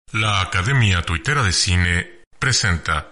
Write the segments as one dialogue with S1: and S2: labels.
S1: La Academia Tuitera de Cine presenta.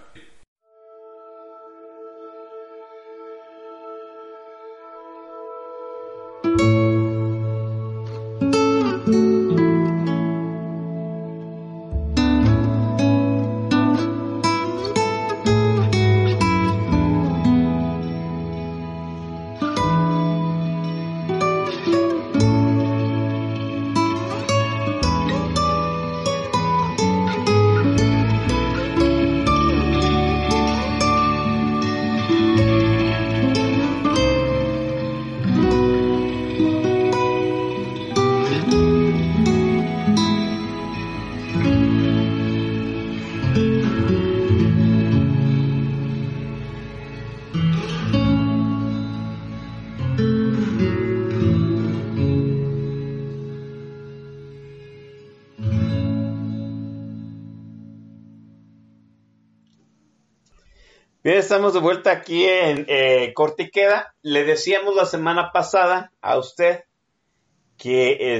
S2: Bien, estamos de vuelta aquí en Corte y Queda. Le decíamos la semana pasada a usted que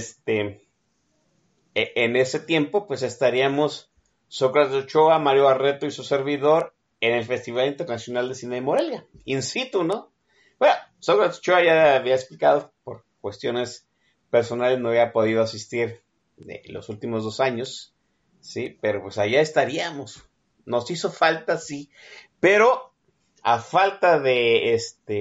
S2: en ese tiempo pues estaríamos Sócrates Ochoa, Mario Barreto y su servidor en el Festival Internacional de Cine de Morelia, in situ, ¿no? Bueno, Sócrates Ochoa ya había explicado, por cuestiones personales no había podido asistir los últimos 2 años, sí, pero pues allá estaríamos. Nos hizo falta, sí, pero a falta de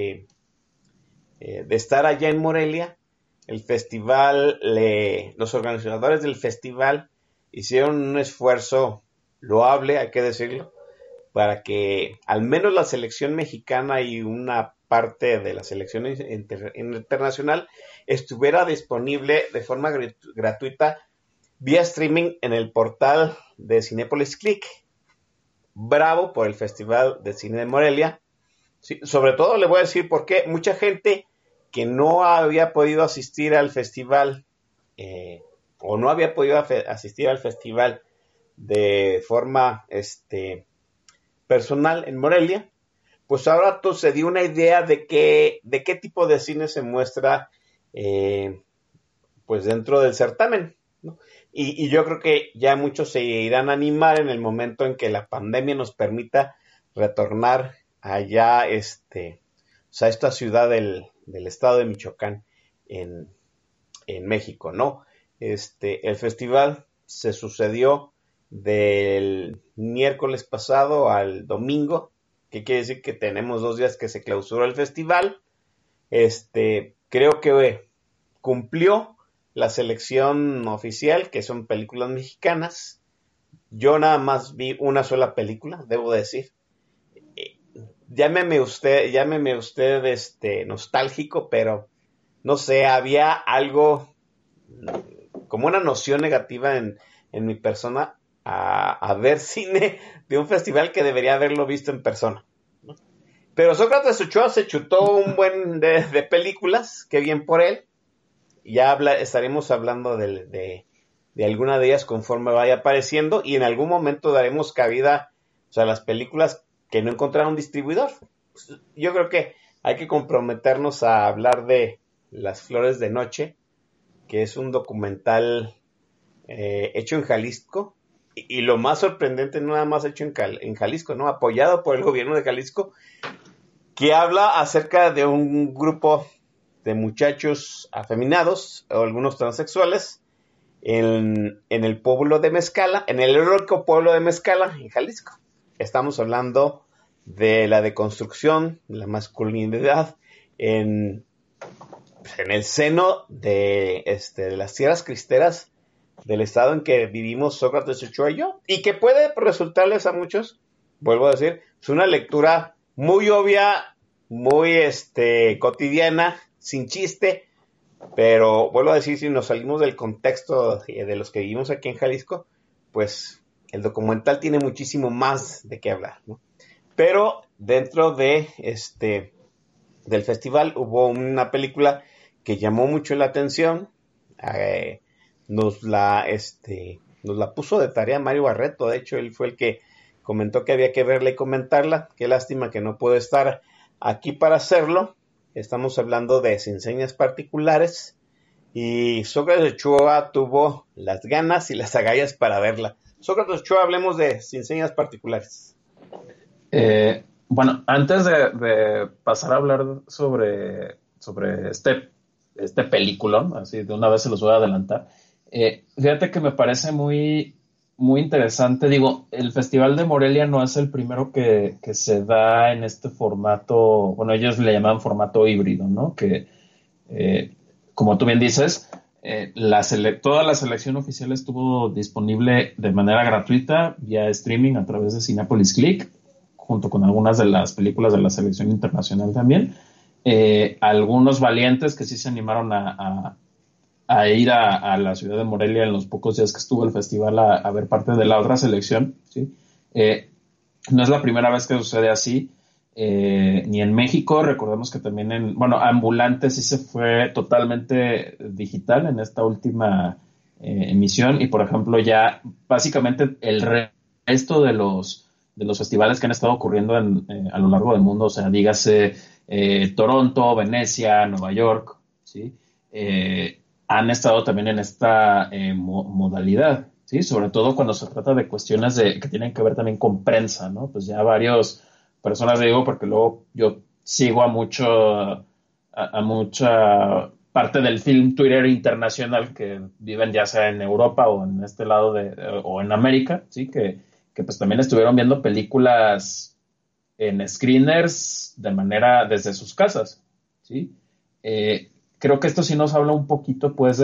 S2: estar allá en Morelia, el festival, los organizadores del festival hicieron un esfuerzo loable, hay que decirlo, para que al menos la selección mexicana y una parte de la selección internacional estuviera disponible de forma gratuita vía streaming en el portal de Cinépolis Click. Bravo por el Festival de Cine de Morelia. Sí, sobre todo le voy a decir por qué mucha gente que no había podido asistir al festival o no había podido asistir al festival de forma personal en Morelia, pues ahora se dio una idea de qué tipo de cine se muestra pues dentro del certamen, ¿no? Y yo creo que ya muchos se irán a animar en el momento en que la pandemia nos permita retornar allá, a esta ciudad del estado de Michoacán en México, ¿no? El festival se sucedió del miércoles pasado al domingo, que quiere decir que tenemos 2 días que se clausuró el festival. Creo que cumplió la selección oficial, que son películas mexicanas. Yo nada más vi una sola película, debo decir. Llámeme usted nostálgico, pero no sé, había algo como una noción negativa en mi persona a ver cine de un festival que debería haberlo visto en persona, ¿no? Pero Sócrates Ochoa se chutó un buen de películas, qué bien por él. Ya estaremos hablando de alguna de ellas conforme vaya apareciendo, y en algún momento daremos cabida a las películas que no encontraron distribuidor. Yo creo que hay que comprometernos a hablar de Las Flores de Noche, que es un documental hecho en Jalisco, y lo más sorprendente, no nada más hecho en Jalisco, ¿no? Apoyado por el gobierno de Jalisco, que habla acerca de un grupo de muchachos afeminados o algunos transexuales en el pueblo de Mezcala, en el heroico pueblo de Mezcala, en Jalisco. Estamos hablando de la deconstrucción de la masculinidad en el seno de las tierras cristeras del estado en que vivimos Sócrates Ochoa y yo, y que puede resultarles a muchos, vuelvo a decir, es una lectura muy obvia, muy cotidiana, sin chiste, pero vuelvo a decir, si nos salimos del contexto de los que vivimos aquí en Jalisco, pues el documental tiene muchísimo más de qué hablar, ¿no? Pero dentro del festival hubo una película que llamó mucho la atención, nos la puso de tarea Mario Barreto. De hecho, él fue el que comentó que había que verla y comentarla. Qué lástima que no puedo estar aquí para hacerlo. Estamos hablando de Sin Señas Particulares, y Sócrates Ochoa tuvo las ganas y las agallas para verla. Sócrates Ochoa, hablemos de Sin Señas Particulares.
S3: Bueno, antes de pasar a hablar sobre este peliculón, así de una vez se los voy a adelantar, fíjate que me parece muy, muy interesante. Digo, el Festival de Morelia no es el primero que se da en este formato, bueno, ellos le llaman formato híbrido, ¿no? Que, como tú bien dices, toda la selección oficial estuvo disponible de manera gratuita vía streaming a través de Cinépolis Click, junto con algunas de las películas de la selección internacional también. Algunos valientes que sí se animaron a ir a la ciudad de Morelia en los pocos días que estuvo el festival a ver parte de la otra selección, ¿sí? No es la primera vez que sucede así, ni en México. Recordemos que también Ambulante sí se fue totalmente digital en esta última emisión, y por ejemplo ya básicamente el resto de los festivales que han estado ocurriendo a lo largo del mundo, o sea, dígase Toronto, Venecia, Nueva York, ¿sí? Han estado también en esta modalidad, ¿sí? Sobre todo cuando se trata de cuestiones que tienen que ver también con prensa, ¿no? Pues ya varias personas, digo, porque luego yo sigo a mucha parte del film Twitter internacional que viven ya sea en Europa o en este lado o en América, ¿sí? Que pues también estuvieron viendo películas en screeners desde sus casas, ¿sí? Creo que esto sí nos habla un poquito, pues,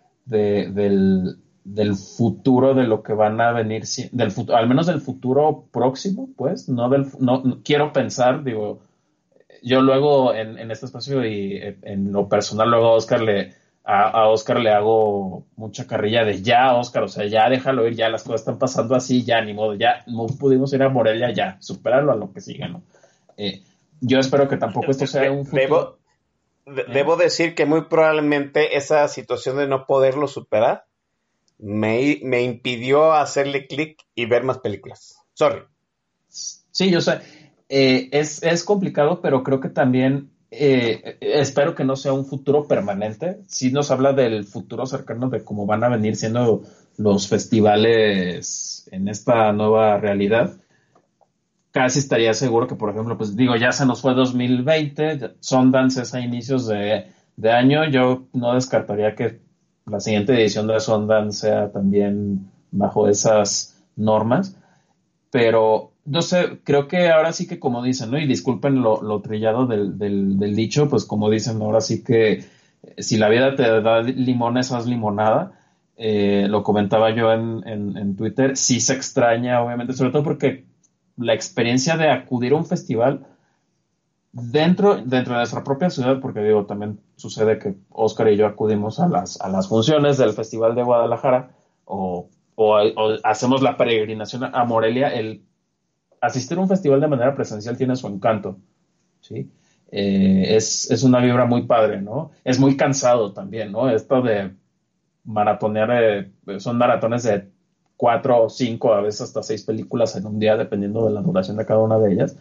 S3: del futuro, de lo que van a venir, al menos del futuro próximo, pues, no quiero pensar, digo, yo luego en este espacio y en lo personal, luego a Oscar le hago mucha carrilla de ya, Oscar, o sea, ya déjalo ir, ya las cosas están pasando así, ya ni modo, ya no pudimos ir a Morelia, ya, superarlo a lo que siga, ¿no? Yo espero que tampoco esto sea un futuro.
S2: Debo decir que muy probablemente esa situación de no poderlo superar me impidió hacerle clic y ver más películas. Sorry.
S3: Sí, yo sé. Es complicado, pero creo que también espero que no sea un futuro permanente. Sí nos habla del futuro cercano, de cómo van a venir siendo los festivales en esta nueva realidad. Casi estaría seguro que, por ejemplo, pues digo, ya se nos fue 2020, Sundance es a inicios de año. Yo no descartaría que la siguiente edición de Sundance sea también bajo esas normas, pero no sé, creo que ahora sí que, como dicen, ¿no? Y disculpen lo trillado del dicho, pues como dicen, ahora sí que si la vida te da limones, haz limonada. Lo comentaba yo en Twitter, sí se extraña, obviamente, sobre todo porque la experiencia de acudir a un festival dentro de nuestra propia ciudad, porque digo, también sucede que Oscar y yo acudimos a las funciones del Festival de Guadalajara o hacemos la peregrinación a Morelia. El asistir a un festival de manera presencial tiene su encanto, ¿sí? Es una vibra muy padre, ¿no? Es muy cansado también, ¿no? Esto de maratonear, son maratones de 4 o 5, a veces hasta 6 películas en un día, dependiendo de la duración de cada una de ellas.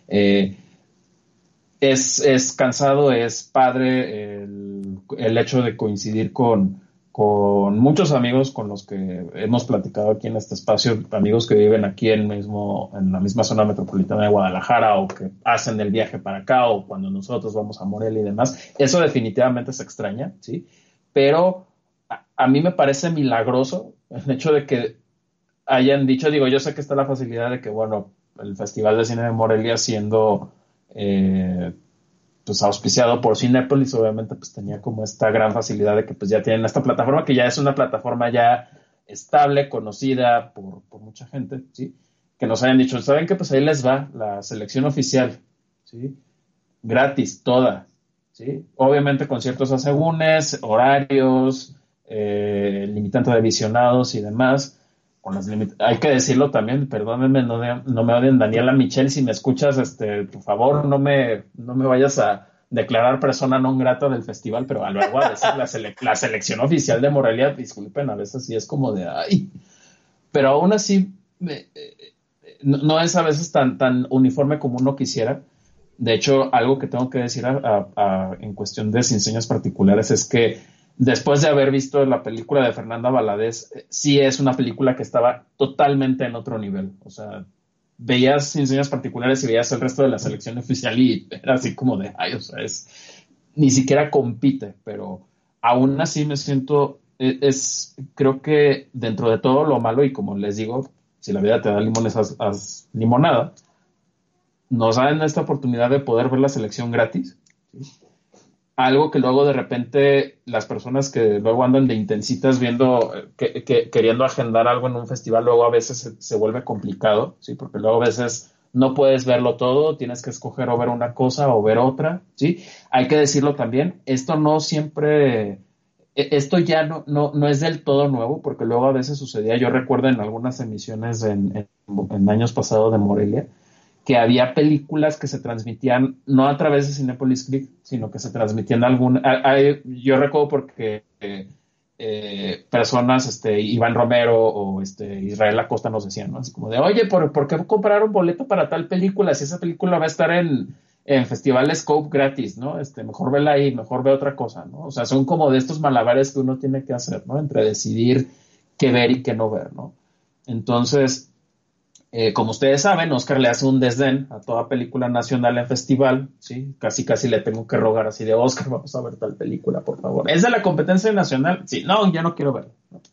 S3: Es cansado, es padre el hecho de coincidir con muchos amigos con los que hemos platicado aquí en este espacio, amigos que viven aquí en la misma zona metropolitana de Guadalajara, o que hacen el viaje para acá, o cuando nosotros vamos a Morelia y demás. Eso definitivamente se extraña, ¿sí? Pero a mí me parece milagroso el hecho de que hayan dicho, digo, yo sé que está la facilidad de que, bueno, el Festival de Cine de Morelia, siendo pues auspiciado por Cinépolis, obviamente pues tenía como esta gran facilidad de que pues ya tienen esta plataforma, que ya es una plataforma ya estable, conocida por mucha gente, ¿sí? Que nos hayan dicho, ¿saben qué? Pues ahí les va la selección oficial, ¿sí? Gratis, toda, ¿sí? Obviamente con ciertos asegúnes, horarios, limitante de visionados y demás. Hay que decirlo también, perdónenme, no me odien, Daniela Michel, si me escuchas, por favor, no me vayas a declarar persona non grata del festival, pero luego a decir la selección oficial de Morelia, disculpen, a veces sí es como de ay, pero aún así no es a veces tan uniforme como uno quisiera. De hecho, algo que tengo que decir en cuestión de Sin Señas Particulares es que después de haber visto la película de Fernanda Valadez, sí es una película que estaba totalmente en otro nivel. O sea, veías Sin Señas Particulares y veías el resto de la selección oficial y era así como de, ay, o sea, ni siquiera compite, pero aún así me siento, creo que dentro de todo lo malo, y como les digo, si la vida te da limones, haz limonada, nos dan esta oportunidad de poder ver la selección gratis, ¿sí? Algo que luego de repente las personas que luego andan de intensitas viendo, queriendo agendar algo en un festival, luego a veces se vuelve complicado, ¿sí? Porque luego a veces no puedes verlo todo, tienes que escoger o ver una cosa o ver otra, ¿sí? Hay que decirlo también, esto no siempre, esto ya no es del todo nuevo, porque luego a veces sucedía, yo recuerdo en algunas emisiones en años pasados de Morelia, que había películas que se transmitían no a través de Cinépolis Click, sino que se transmitían yo recuerdo porque personas, Iván Romero o Israel Acosta nos decían, ¿no? Así como de, oye, ¿por qué comprar un boleto para tal película si esa película va a estar en Festival Scope gratis, ¿no? Mejor vela ahí, mejor ve otra cosa, ¿no? O sea, son como de estos malabares que uno tiene que hacer, ¿no? Entre decidir qué ver y qué no ver, ¿no? Entonces, como ustedes saben, Oscar le hace un desdén a toda película nacional en festival, ¿sí? Casi le tengo que rogar así de, Oscar, vamos a ver tal película, por favor. ¿Es de la competencia nacional? Sí, no, ya no quiero verla.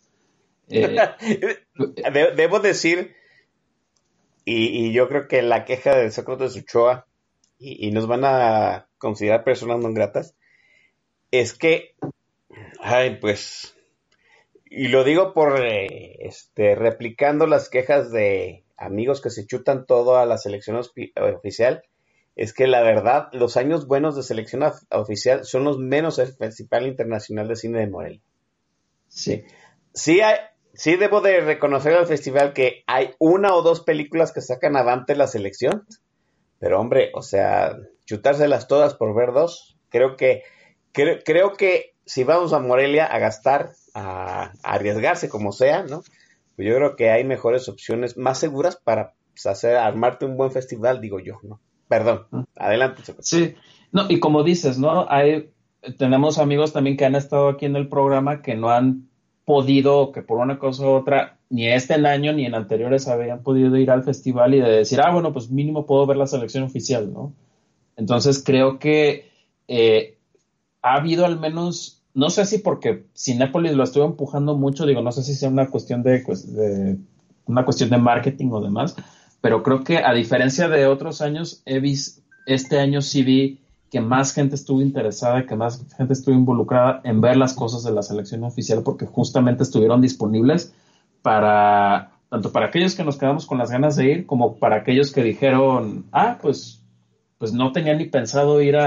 S2: Debo decir, y yo creo que la queja de Sócrates Ochoa, y nos van a considerar personas no gratas, es que, ay, pues, y lo digo por replicando las quejas de amigos que se chutan todo a la selección oficial, es que la verdad, los años buenos de selección oficial son los menos el Festival Internacional de Cine de Morelia.
S3: Sí.
S2: Sí debo de reconocer al festival que hay una o dos películas que sacan avante la selección, pero hombre, o sea, chutárselas todas por ver dos, creo que si vamos a Morelia a gastar, a arriesgarse como sea, ¿no? Pues yo creo que hay mejores opciones más seguras para pues, armarte un buen festival, digo yo, ¿no? Perdón, adelante.
S3: Sí, no, y como dices, ¿no? Tenemos amigos también que han estado aquí en el programa que no han podido, que por una cosa u otra, ni el año ni en anteriores habían podido ir al festival y de decir, bueno, pues mínimo puedo ver la selección oficial, ¿no? Entonces creo que ha habido al menos, no sé si porque Cinépolis lo estuvo empujando mucho, digo, no sé si sea una cuestión una cuestión de marketing o demás, pero creo que a diferencia de otros años, este año sí vi que más gente estuvo interesada, que más gente estuvo involucrada en ver las cosas de la selección oficial, porque justamente estuvieron disponibles tanto para aquellos que nos quedamos con las ganas de ir, como para aquellos que dijeron, pues no tenía ni pensado ir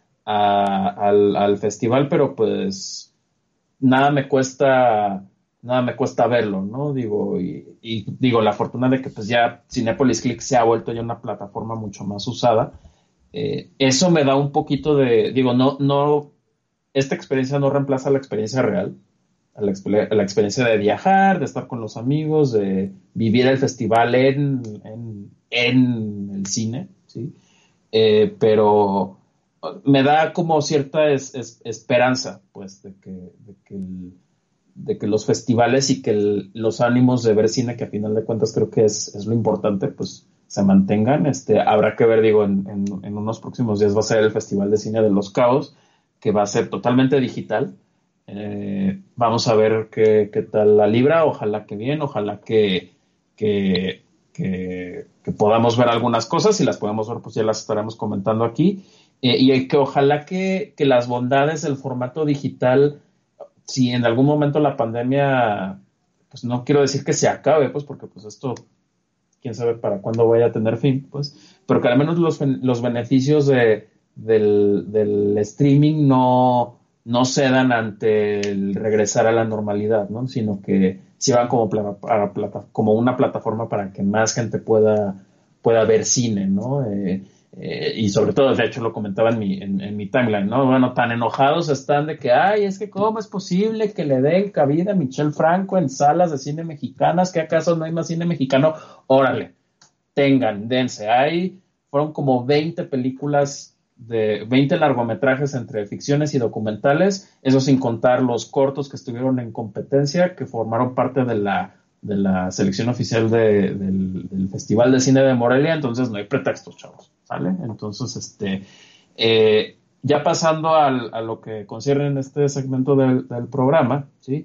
S3: al festival, pero pues nada me cuesta verlo, ¿no? Digo, y digo, la fortuna de que pues ya Cinépolis Click se ha vuelto ya una plataforma mucho más usada. Eso me da un poquito digo, no, esta experiencia no reemplaza la experiencia real, la experiencia de viajar, de estar con los amigos, de vivir el festival en el cine, ¿sí? Pero me da como cierta esperanza, pues, de que los festivales y que los ánimos de ver cine, que a final de cuentas creo que es lo importante, pues se mantengan. Habrá que ver, digo, en unos próximos días va a ser el Festival de Cine de Los Cabos, que va a ser totalmente digital. Vamos a ver qué tal la libra, ojalá que bien, ojalá que podamos ver algunas cosas, si las podemos ver, pues ya las estaremos comentando aquí. Y que ojalá que las bondades del formato digital, si en algún momento la pandemia, pues no quiero decir que se acabe, pues porque pues esto, quién sabe para cuándo vaya a tener fin, pues, pero que al menos los beneficios del streaming no cedan ante el regresar a la normalidad, ¿no? Sino que sirvan como una plataforma para que más gente pueda ver cine, ¿no? Y sobre todo, de hecho, lo comentaba en mi timeline, ¿no? Bueno, tan enojados están de que, es que cómo es posible que le den cabida a Michel Franco en salas de cine mexicanas, que acaso no hay más cine mexicano. Órale, dense. Fueron como 20 películas de 20 largometrajes entre ficciones y documentales, eso sin contar los cortos que estuvieron en competencia, que formaron parte de la selección oficial del Festival de Cine de Morelia. Entonces no hay pretextos, chavos, ¿sale? Entonces, ya pasando a lo que concierne en este segmento del programa, ¿sí?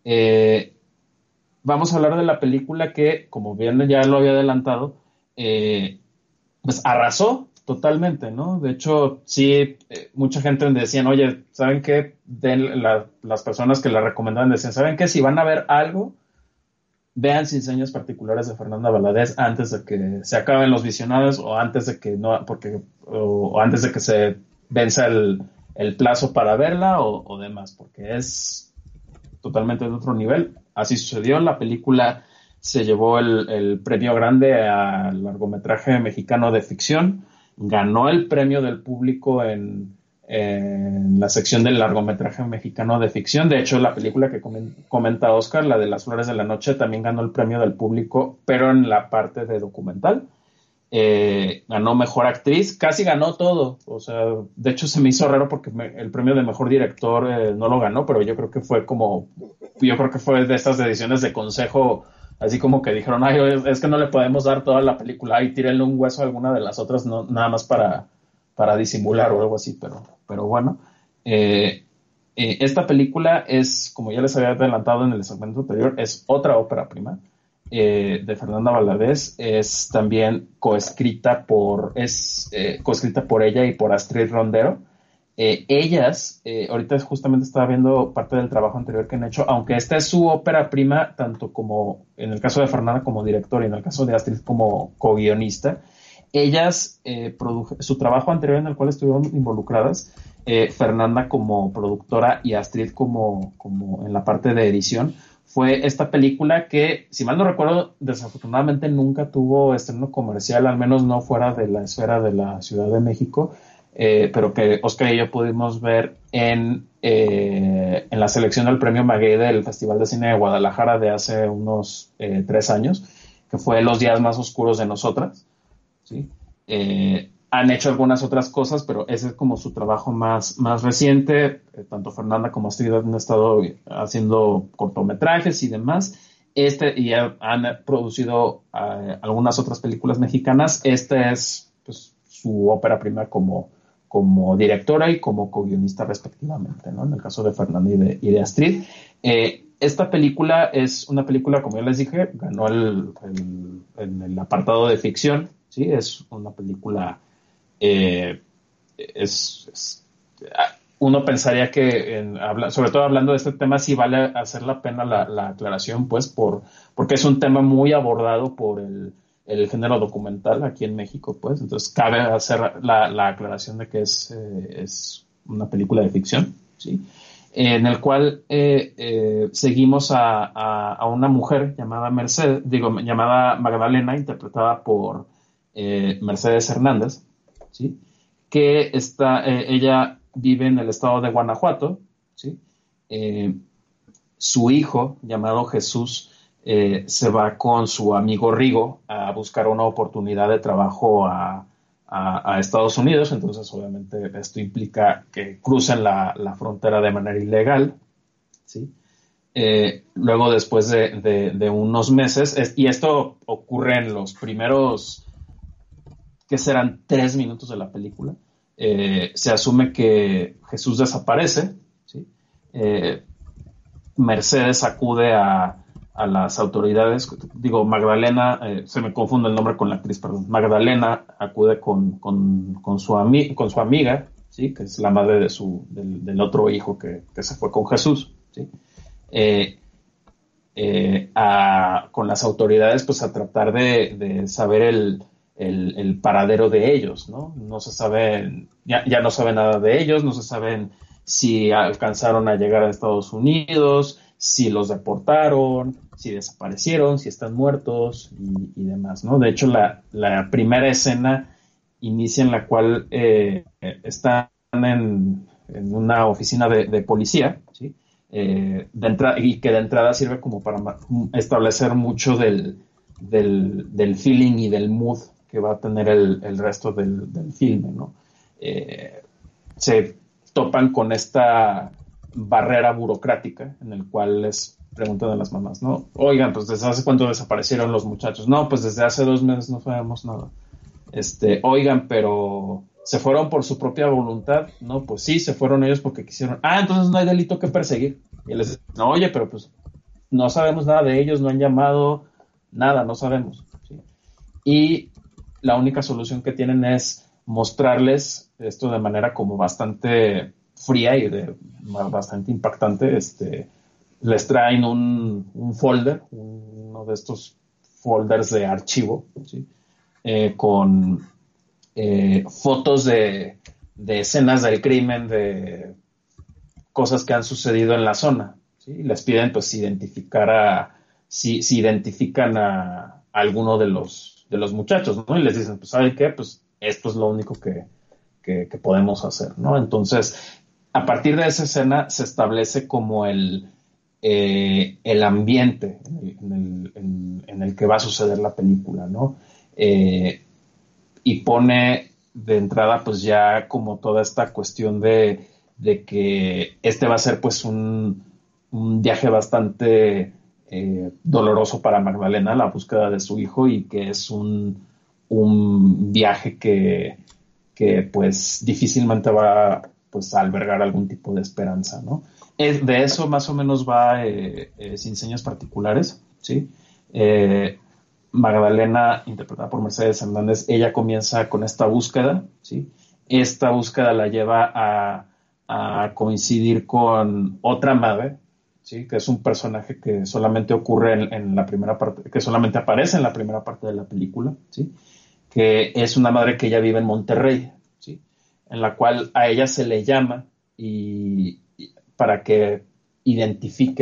S3: Vamos a hablar de la película que, como bien ya lo había adelantado, pues arrasó totalmente, ¿no? De hecho, sí, mucha gente decían, oye, ¿saben qué? Las personas que la recomendaban decían, ¿saben qué? Si van a ver algo, vean Sin Señas Particulares de Fernanda Valadez antes de que se acaben los visionados o antes de que no, o antes de que se venza el plazo para verla o demás, porque es totalmente de otro nivel. Así sucedió. La película se llevó el premio grande al largometraje mexicano de ficción, ganó el premio del público en la sección del largometraje mexicano de ficción. De hecho, la película que comenta Oscar, la de Las Flores de la Noche, también ganó el premio del público, pero en la parte de documental. Ganó mejor actriz, casi ganó todo. O sea, de hecho se me hizo raro porque el premio de mejor director no lo ganó, pero yo creo que fue de estas ediciones de consejo, así como que dijeron, ay, es que no le podemos dar toda la película, y tírenle un hueso a alguna de las otras, no, nada más para disimular o algo así, pero bueno. Esta película es, como ya les había adelantado en el segmento anterior, es otra ópera prima de Fernanda Valadez. Es también coescrita por ella y por Astrid Rondero. Ellas, ahorita justamente estaba viendo parte del trabajo anterior que han hecho, aunque esta es su ópera prima, tanto como en el caso de Fernanda como directora y en el caso de Astrid como co-guionista. Ellas, su trabajo anterior en el cual estuvieron involucradas, Fernanda como productora y Astrid como en la parte de edición, fue esta película que, si mal no recuerdo, desafortunadamente nunca tuvo estreno comercial, al menos no fuera de la esfera de la Ciudad de México, pero que Oscar y yo pudimos ver en la selección del Premio Maguey del Festival de Cine de Guadalajara de hace unos 3 años, que fue Los días más oscuros de nosotras, ¿sí? Han hecho algunas otras cosas, pero ese es como su trabajo más reciente. Tanto Fernanda como Astrid han estado haciendo cortometrajes y demás. Y han producido algunas otras películas mexicanas. Esta es, pues, su ópera prima como directora y como co-guionista respectivamente, ¿no? En el caso de Fernanda y de Astrid. Esta película es una película, como ya les dije, ganó en el apartado de ficción, ¿sí? Es una película... uno pensaría que sobre todo hablando de este tema sí vale hacer la pena la aclaración, pues porque es un tema muy abordado por el género documental aquí en México, pues entonces cabe hacer la aclaración de que es una película de ficción, ¿sí? En el cual seguimos a una mujer llamada llamada Magdalena, interpretada por Mercedes Hernández, ¿sí? Que ella vive en el estado de Guanajuato, ¿sí? Su hijo, llamado Jesús, se va con su amigo Rigo a buscar una oportunidad de trabajo a Estados Unidos. Entonces, obviamente, esto implica que crucen la frontera de manera ilegal, ¿sí? Luego, después de unos meses, y esto ocurre en los primeros... que serán 3 minutos de la película, se asume que Jesús desaparece, ¿sí? Mercedes acude a las autoridades, Magdalena, se me confunde el nombre con la actriz, perdón, Magdalena acude con su amiga, ¿sí? Que es la madre del otro hijo que se fue con Jesús, ¿sí? Con las autoridades, pues a tratar de saber el paradero de ellos, ¿no? No se sabe, ya no sabe nada de ellos, no se saben si alcanzaron a llegar a Estados Unidos, si los deportaron, si desaparecieron, si están muertos y demás, ¿no? De hecho, la primera escena inicia en la cual están en una oficina de policía, ¿sí? Y que de entrada sirve como para establecer mucho del feeling y del mood que va a tener el resto del filme, ¿no? se topan con esta barrera burocrática en el cual les preguntan a las mamás, ¿no? Oigan, pues ¿desde hace cuánto desaparecieron los muchachos? No, pues desde hace 2 meses no sabemos nada. Oigan, pero ¿se fueron por su propia voluntad? No, pues sí, se fueron ellos porque quisieron. Ah, entonces no hay delito que perseguir. Y les dicen, no, oye, pero pues no sabemos nada de ellos, no han llamado, nada, no sabemos. ¿Sí? Y la única solución que tienen es mostrarles esto de manera como bastante fría y bastante impactante. Les traen un folder, uno de estos folders de archivo, ¿sí? Con fotos de escenas del crimen, de cosas que han sucedido en la zona, ¿sí? Y les piden pues identificar si identifican a alguno de los muchachos, ¿no? Y les dicen, pues ¿saben qué? Pues esto es lo único que podemos hacer, ¿no? Entonces, a partir de esa escena se establece como el ambiente en el que va a suceder la película, ¿no? Y pone de entrada pues ya como toda esta cuestión de que va a ser pues un viaje bastante doloroso para Magdalena, la búsqueda de su hijo, y que es un viaje que pues difícilmente va pues a albergar algún tipo de esperanza, ¿no? De eso más o menos va Sin Señas Particulares, ¿sí? Magdalena, interpretada por Mercedes Hernández, ella comienza con esta búsqueda, ¿sí? Esta búsqueda la lleva a coincidir con otra madre, ¿sí? Que es un personaje que solamente ocurre en la primera parte, que solamente aparece en la primera parte de la película, ¿sí? Que es una madre que ella vive en Monterrey, ¿sí? En la cual a ella se le llama para que identifique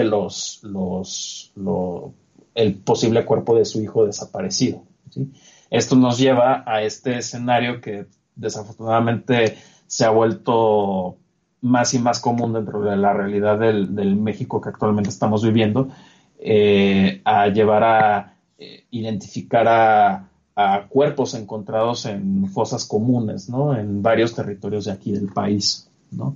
S3: el posible cuerpo de su hijo desaparecido, ¿sí? Esto nos lleva a este escenario que desafortunadamente se ha vuelto más y más común dentro de la realidad del México que actualmente estamos viviendo, a llevar a identificar a cuerpos encontrados en fosas comunes, ¿no? En varios territorios de aquí del país, ¿no?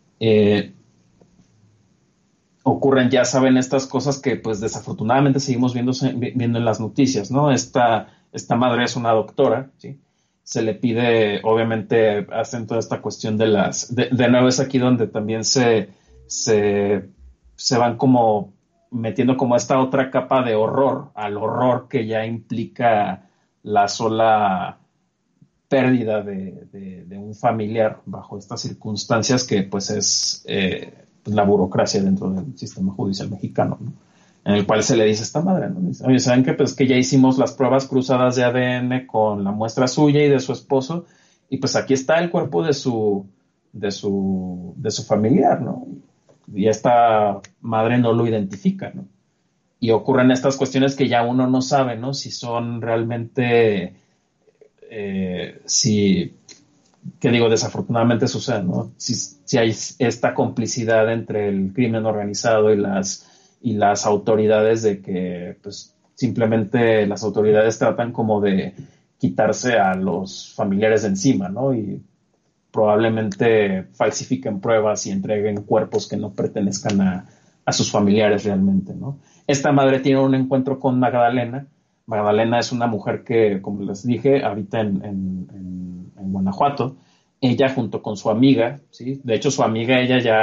S3: Ocurren, ya saben, estas cosas que pues desafortunadamente seguimos viendo en las noticias, ¿no? Esta madre es una doctora, ¿sí? Se le pide, obviamente, hacen toda esta cuestión de nuevo es aquí donde también se van como metiendo como esta otra capa de horror, al horror que ya implica la sola pérdida de un familiar bajo estas circunstancias que pues es la burocracia dentro del sistema judicial mexicano, ¿no? En el cual se le dice a esta madre, ¿no? Dice, oye, ¿saben qué? Pues que ya hicimos las pruebas cruzadas de ADN con la muestra suya y de su esposo, y pues aquí está el cuerpo de su familiar, ¿no? Y esta madre no lo identifica, ¿no? Y ocurren estas cuestiones que ya uno no sabe, ¿no? Si son realmente, que digo, desafortunadamente sucede, ¿no? Si hay esta complicidad entre el crimen organizado y las autoridades, de que pues simplemente las autoridades tratan como de quitarse a los familiares de encima, ¿no? Y probablemente falsifiquen pruebas y entreguen cuerpos que no pertenezcan a sus familiares realmente, ¿no? Esta madre tiene un encuentro con Magdalena. Magdalena es una mujer que, como les dije, habita en Guanajuato. Ella junto con su amiga, ¿sí? De hecho, su amiga,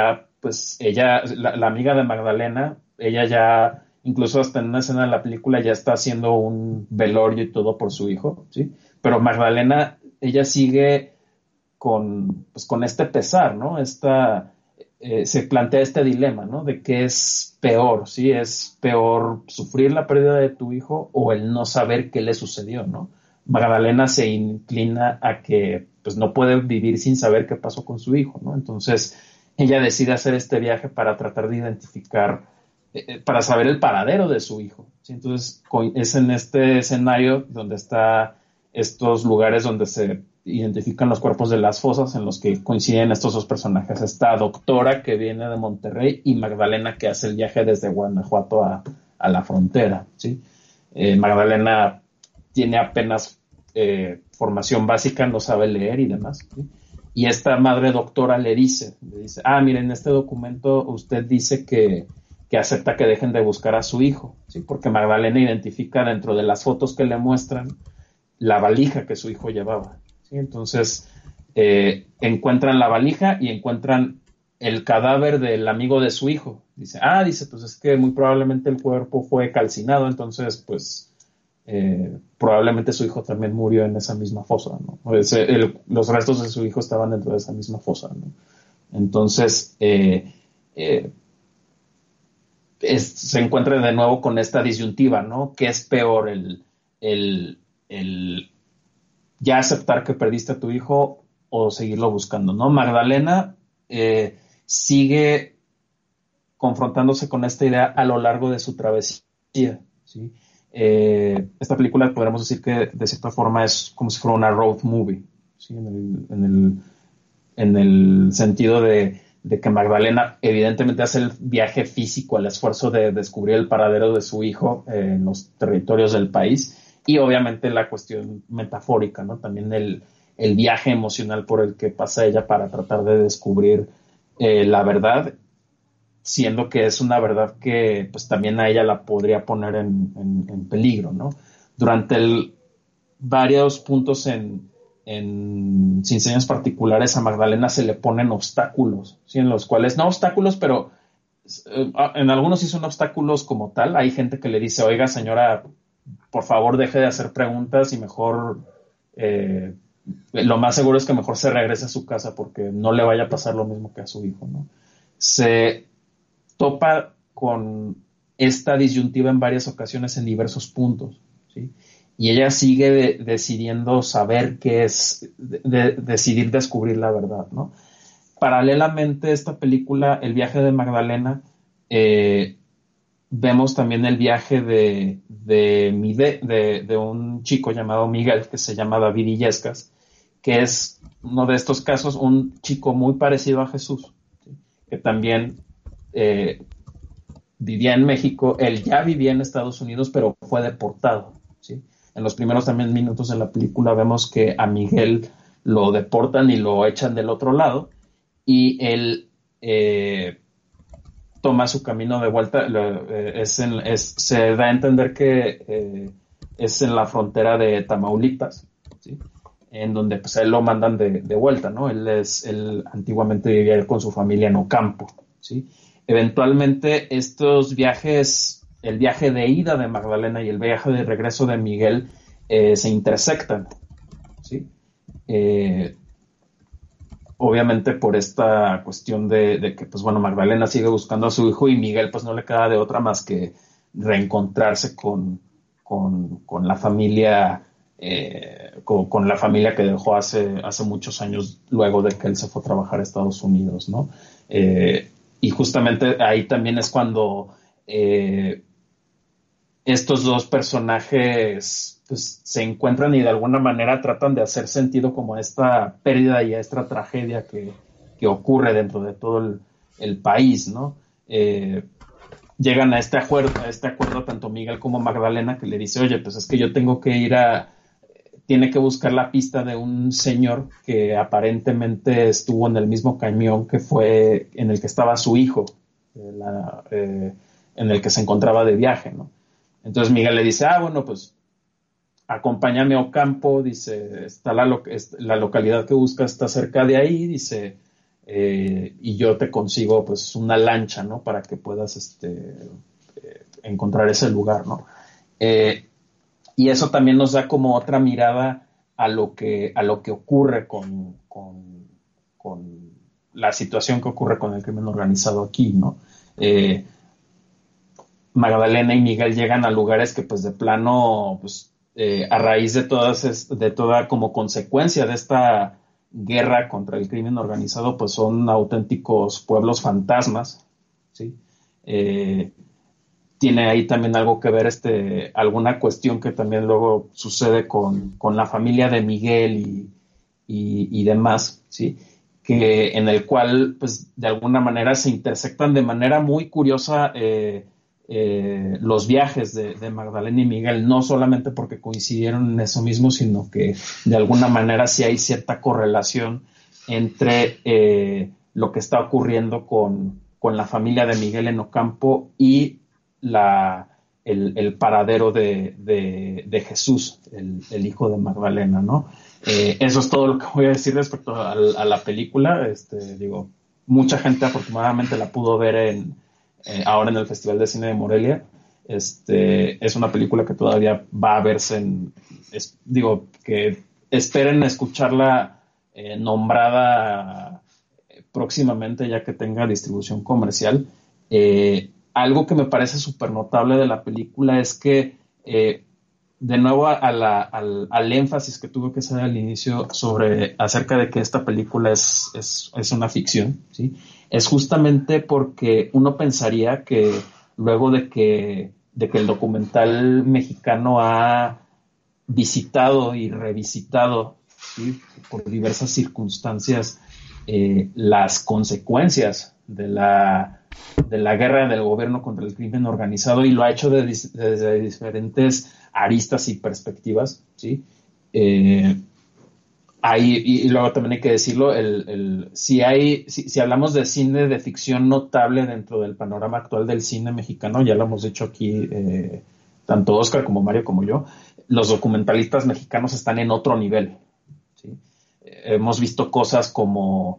S3: la amiga de Magdalena, ella ya, incluso hasta en una escena de la película, ya está haciendo un velorio y todo por su hijo, ¿sí? Pero Magdalena, ella sigue con este pesar, ¿no? Se plantea este dilema, ¿no? De qué es peor, ¿sí? ¿Es peor sufrir la pérdida de tu hijo o el no saber qué le sucedió, ¿no? Magdalena se inclina a que pues no puede vivir sin saber qué pasó con su hijo, ¿no? Entonces ella decide hacer este viaje para tratar de identificar, para saber el paradero de su hijo, ¿sí? Entonces es en este escenario donde está estos lugares donde se identifican los cuerpos de las fosas, en los que coinciden estos dos personajes, esta doctora que viene de Monterrey y Magdalena que hace el viaje desde Guanajuato a la frontera, ¿sí? Magdalena tiene apenas formación básica, no sabe leer y demás, ¿sí? Y esta madre doctora le dice, miren, en este documento usted dice que acepta que dejen de buscar a su hijo, ¿sí? Porque Magdalena identifica dentro de las fotos que le muestran la valija que su hijo llevaba, ¿sí? Entonces encuentran la valija y encuentran el cadáver del amigo de su hijo. Dice, pues es que muy probablemente el cuerpo fue calcinado, entonces pues probablemente su hijo también murió en esa misma fosa, ¿no? Los restos de su hijo estaban dentro de esa misma fosa, ¿no? Entonces se encuentra de nuevo con esta disyuntiva, ¿no? ¿Qué es peor, el ya aceptar que perdiste a tu hijo o seguirlo buscando, ¿no? Magdalena sigue confrontándose con esta idea a lo largo de su travesía, ¿sí? Esta película podríamos decir que de cierta forma es como si fuera una road movie, ¿sí? En el sentido de que Magdalena evidentemente hace el viaje físico, el esfuerzo de descubrir el paradero de su hijo en los territorios del país, y obviamente la cuestión metafórica, ¿no? También el viaje emocional por el que pasa ella para tratar de descubrir la verdad, siendo que es una verdad que pues también a ella la podría poner en peligro, ¿no? Durante varios puntos sin señas particulares a Magdalena se le ponen obstáculos, ¿sí? En los cuales, no obstáculos, pero en algunos sí son obstáculos como tal. Hay gente que le dice, oiga señora, por favor deje de hacer preguntas y mejor lo más seguro es que mejor se regrese a su casa porque no le vaya a pasar lo mismo que a su hijo, ¿no? Se topa con esta disyuntiva en varias ocasiones en diversos puntos, ¿sí? Y ella sigue decidiendo saber qué es, decidir descubrir la verdad, ¿no? Paralelamente a esta película, El viaje de Magdalena, vemos también el viaje de un chico llamado Miguel, que se llama David Illescas, que es uno de estos casos, un chico muy parecido a Jesús, ¿sí? Que también vivía en México. Él ya vivía en Estados Unidos, pero fue deportado, ¿sí? En los primeros también minutos de la película vemos que a Miguel lo deportan y lo echan del otro lado, y él toma su camino de vuelta. Se da a entender que es en la frontera de Tamaulipas, ¿sí? En donde pues a él lo mandan de vuelta, ¿no? Él antiguamente vivía con su familia en Ocampo, ¿sí? Eventualmente estos viajes, el viaje de ida de Magdalena y el viaje de regreso de Miguel se intersectan, ¿sí? Obviamente por esta cuestión de que, pues bueno, Magdalena sigue buscando a su hijo y Miguel pues no le queda de otra más que reencontrarse con la familia, con la familia que dejó hace muchos años luego de que él se fue a trabajar a Estados Unidos, ¿no? Y justamente ahí también es cuando estos dos personajes pues, se encuentran y de alguna manera tratan de hacer sentido como esta pérdida y esta tragedia que ocurre dentro de todo el país, ¿no? Llegan a este acuerdo tanto Miguel como Magdalena, que le dice, oye, pues es que yo tengo que tiene que buscar la pista de un señor que aparentemente estuvo en el mismo camión que fue en el que estaba su hijo, en el que se encontraba de viaje, ¿no? Entonces Miguel le dice, bueno, pues acompáñame a Ocampo, dice, está la localidad que busca está cerca de ahí, dice, y yo te consigo pues una lancha, ¿no? Para que puedas encontrar ese lugar, ¿no? Y eso también nos da como otra mirada a lo que ocurre con la situación que ocurre con el crimen organizado aquí, ¿no? Magdalena y Miguel llegan a lugares que pues de plano, pues a raíz de toda como consecuencia de esta guerra contra el crimen organizado, pues son auténticos pueblos fantasmas, ¿sí? Tiene ahí también algo que ver alguna cuestión que también luego sucede con la familia de Miguel y demás, ¿sí? Que en el cual pues de alguna manera se intersectan de manera muy curiosa los viajes de Magdalena y Miguel, no solamente porque coincidieron en eso mismo, sino que de alguna manera sí hay cierta correlación entre lo que está ocurriendo con la familia de Miguel en Ocampo y el paradero de Jesús, el hijo de Magdalena, ¿no? Eso es todo lo que voy a decir respecto a la película. Digo, mucha gente afortunadamente la pudo ver ahora en el Festival de Cine de Morelia. Es una película que todavía va a verse digo, que esperen escucharla nombrada próximamente ya que tenga distribución comercial. Algo que me parece súper notable de la película es que de nuevo al énfasis que tuve que hacer al inicio acerca de que esta película es una ficción, ¿sí? Es justamente porque uno pensaría que luego de que el documental mexicano ha visitado y revisitado, ¿sí?, por diversas circunstancias las consecuencias de la guerra del gobierno contra el crimen organizado, y lo ha hecho desde diferentes aristas y perspectivas, ¿sí? Y luego también hay que decirlo, si hablamos de cine de ficción notable dentro del panorama actual del cine mexicano, ya lo hemos dicho aquí, tanto Oscar como Mario como yo, los documentalistas mexicanos están en otro nivel, ¿sí? Hemos visto cosas como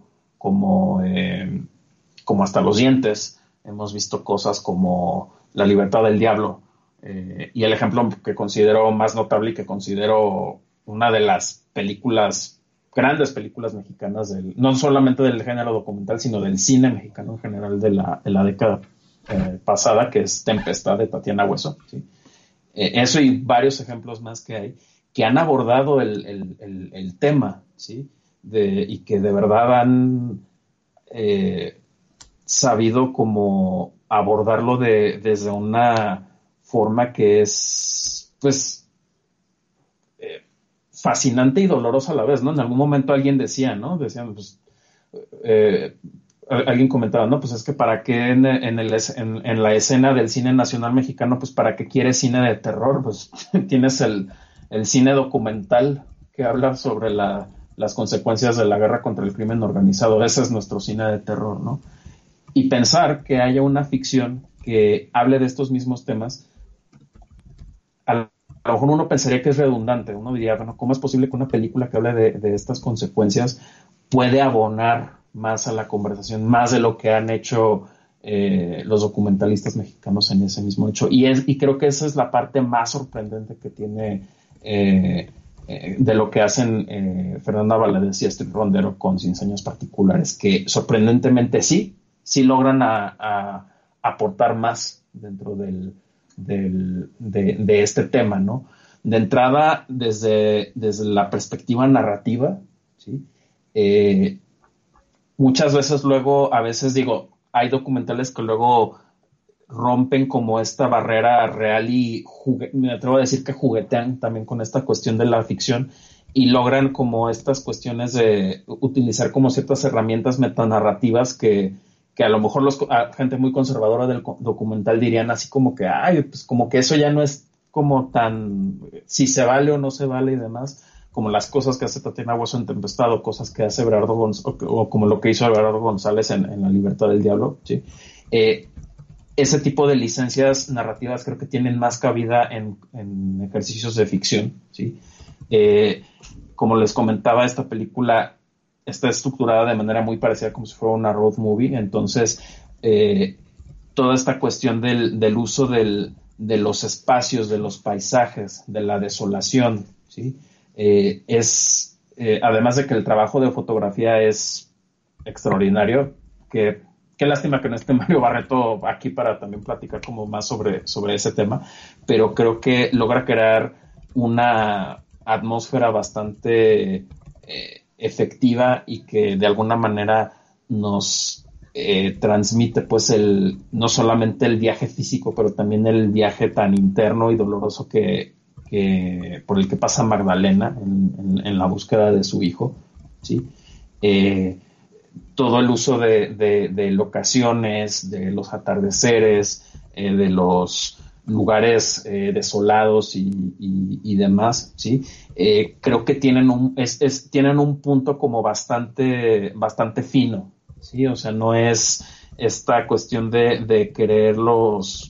S3: Hasta los dientes, hemos visto cosas como La libertad del diablo, y el ejemplo que considero más notable y que considero una de las grandes películas mexicanas, no solamente del género documental, sino del cine mexicano en general de la década pasada, que es Tempestad, de Tatiana Hueso, ¿sí? Eso y varios ejemplos más que hay, que han abordado el tema, ¿sí? Y que de verdad han sabido como abordarlo desde una forma que es, pues, fascinante y dolorosa a la vez, ¿no? En algún momento alguien decía, ¿no? Decían, pues, alguien comentaba, no, pues es que para qué en la escena del cine nacional mexicano, pues para qué quieres cine de terror, pues tienes el cine documental que habla sobre las consecuencias de la guerra contra el crimen organizado. Ese es nuestro cine de terror, ¿no? Y pensar que haya una ficción que hable de estos mismos temas, a lo mejor uno pensaría que es redundante. Uno diría, bueno, ¿cómo es posible que una película que hable de estas consecuencias puede abonar más a la conversación, más de lo que han hecho los documentalistas mexicanos en ese mismo hecho? Y creo que esa es la parte más sorprendente que tiene de lo que hacen Fernanda Valadez y Astrid Rondero con Sin Señas Particulares, que sorprendentemente sí logran a aportar más dentro de este tema, ¿no? De entrada, desde la perspectiva narrativa, ¿sí? Muchas veces luego, a veces digo, hay documentales que luego rompen como esta barrera real y me atrevo a decir que juguetean también con esta cuestión de la ficción y logran como estas cuestiones de utilizar como ciertas herramientas metanarrativas que a lo mejor gente muy conservadora del documental dirían así como que, ay, pues como que eso ya no es como tan, si se vale o no se vale y demás, como las cosas que hace Tatiana Hueso en Tempestad, o cosas que hace Everardo González, o como lo que hizo Everardo González en La libertad del diablo, ¿sí? Ese tipo de licencias narrativas creo que tienen más cabida en ejercicios de ficción, ¿sí? Como les comentaba, esta película está estructurada de manera muy parecida como si fuera una road movie, entonces toda esta cuestión del uso de los espacios, de los paisajes, de la desolación, ¿sí? Además de que el trabajo de fotografía es extraordinario, qué lástima que no esté Mario Barreto aquí para también platicar como más sobre ese tema, pero creo que logra crear una atmósfera bastante efectiva y que de alguna manera nos transmite pues no solamente el viaje físico, pero también el viaje tan interno y doloroso por el que pasa Magdalena en la búsqueda de su hijo, ¿sí? Todo el uso de locaciones, de los atardeceres, de los lugares desolados y demás, ¿sí? Creo que tienen tienen un punto como bastante fino, ¿sí? O sea, no es esta cuestión de quererlos...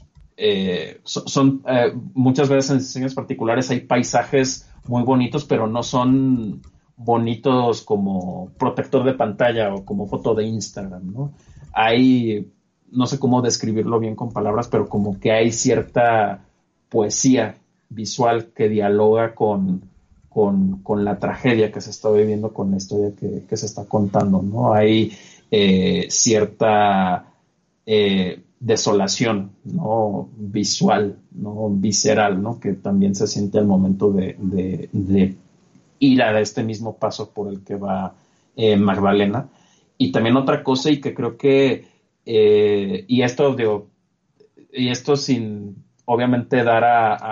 S3: muchas veces en diseños particulares hay paisajes muy bonitos, pero no son bonitos como protector de pantalla o como foto de Instagram, ¿no? Hay, no sé cómo describirlo bien con palabras, pero como que hay cierta poesía visual que dialoga con la tragedia que se está viviendo, con la historia que se está contando, ¿no? Hay cierta desolación, ¿no? Visual, ¿no? Visceral, ¿no? Que también se siente al momento de ir a este mismo paso por el que va Magdalena. Y también otra cosa, y que creo que, y esto digo, y esto sin obviamente dar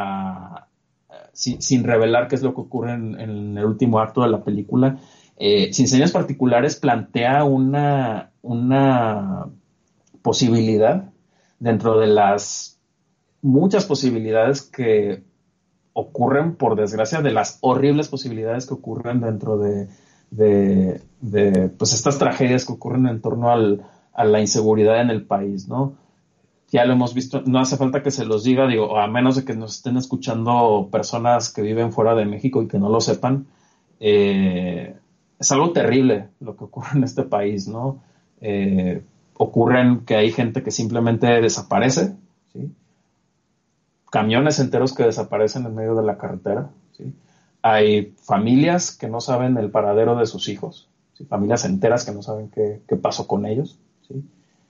S3: sin revelar qué es lo que ocurre en el último acto de la película, Sin Señas Particulares plantea una posibilidad dentro de las muchas posibilidades que ocurren, por desgracia, de las horribles posibilidades que ocurren dentro de pues estas tragedias que ocurren en torno a la inseguridad en el país, ¿no? Ya lo hemos visto, no hace falta que se los diga, digo, a menos de que nos estén escuchando personas que viven fuera de México y que no lo sepan, es algo terrible lo que ocurre en este país, ¿no? Ocurren que hay gente que simplemente desaparece, ¿sí? Camiones enteros que desaparecen en medio de la carretera, ¿sí? Hay familias que no saben el paradero de sus hijos, ¿sí? Familias enteras que no saben qué pasó con ellos, ¿sí?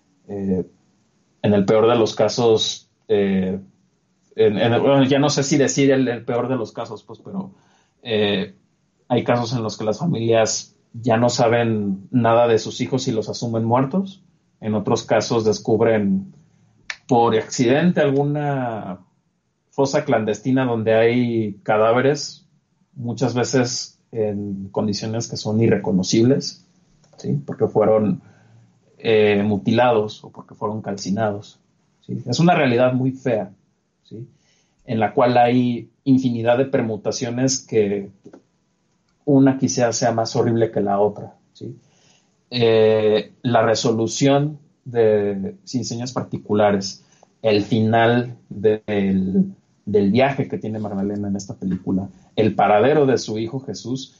S3: En el peor de los casos, bueno, ya no sé si decir el peor de los casos, pues, pero hay casos en los que las familias ya no saben nada de sus hijos y los asumen muertos. En otros casos descubren por accidente alguna fosa clandestina donde hay cadáveres, muchas veces en condiciones que son irreconocibles, ¿sí? Porque fueron mutilados o porque fueron calcinados, ¿sí? Es una realidad muy fea, ¿sí? En la cual hay infinidad de permutaciones que una quizá sea más horrible que la otra, ¿sí? La resolución de Sin Señas Particulares, el final del viaje que tiene Magdalena en esta película, el paradero de su hijo Jesús,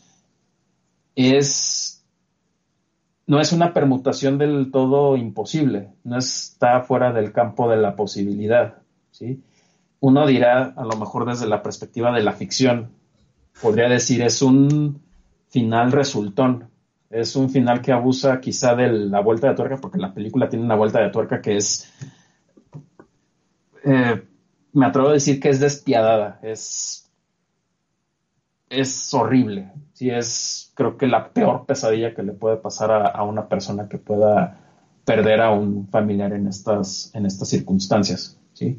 S3: no es una permutación del todo imposible, no está fuera del campo de la posibilidad, ¿sí? Uno dirá, a lo mejor desde la perspectiva de la ficción, podría decir, es un final resultón, es un final que abusa quizá de la vuelta de tuerca, porque la película tiene una vuelta de tuerca que es, me atrevo a decir que es despiadada, es horrible, sí, creo que la peor pesadilla que le puede pasar a una persona que pueda perder a un familiar en estas circunstancias, ¿sí?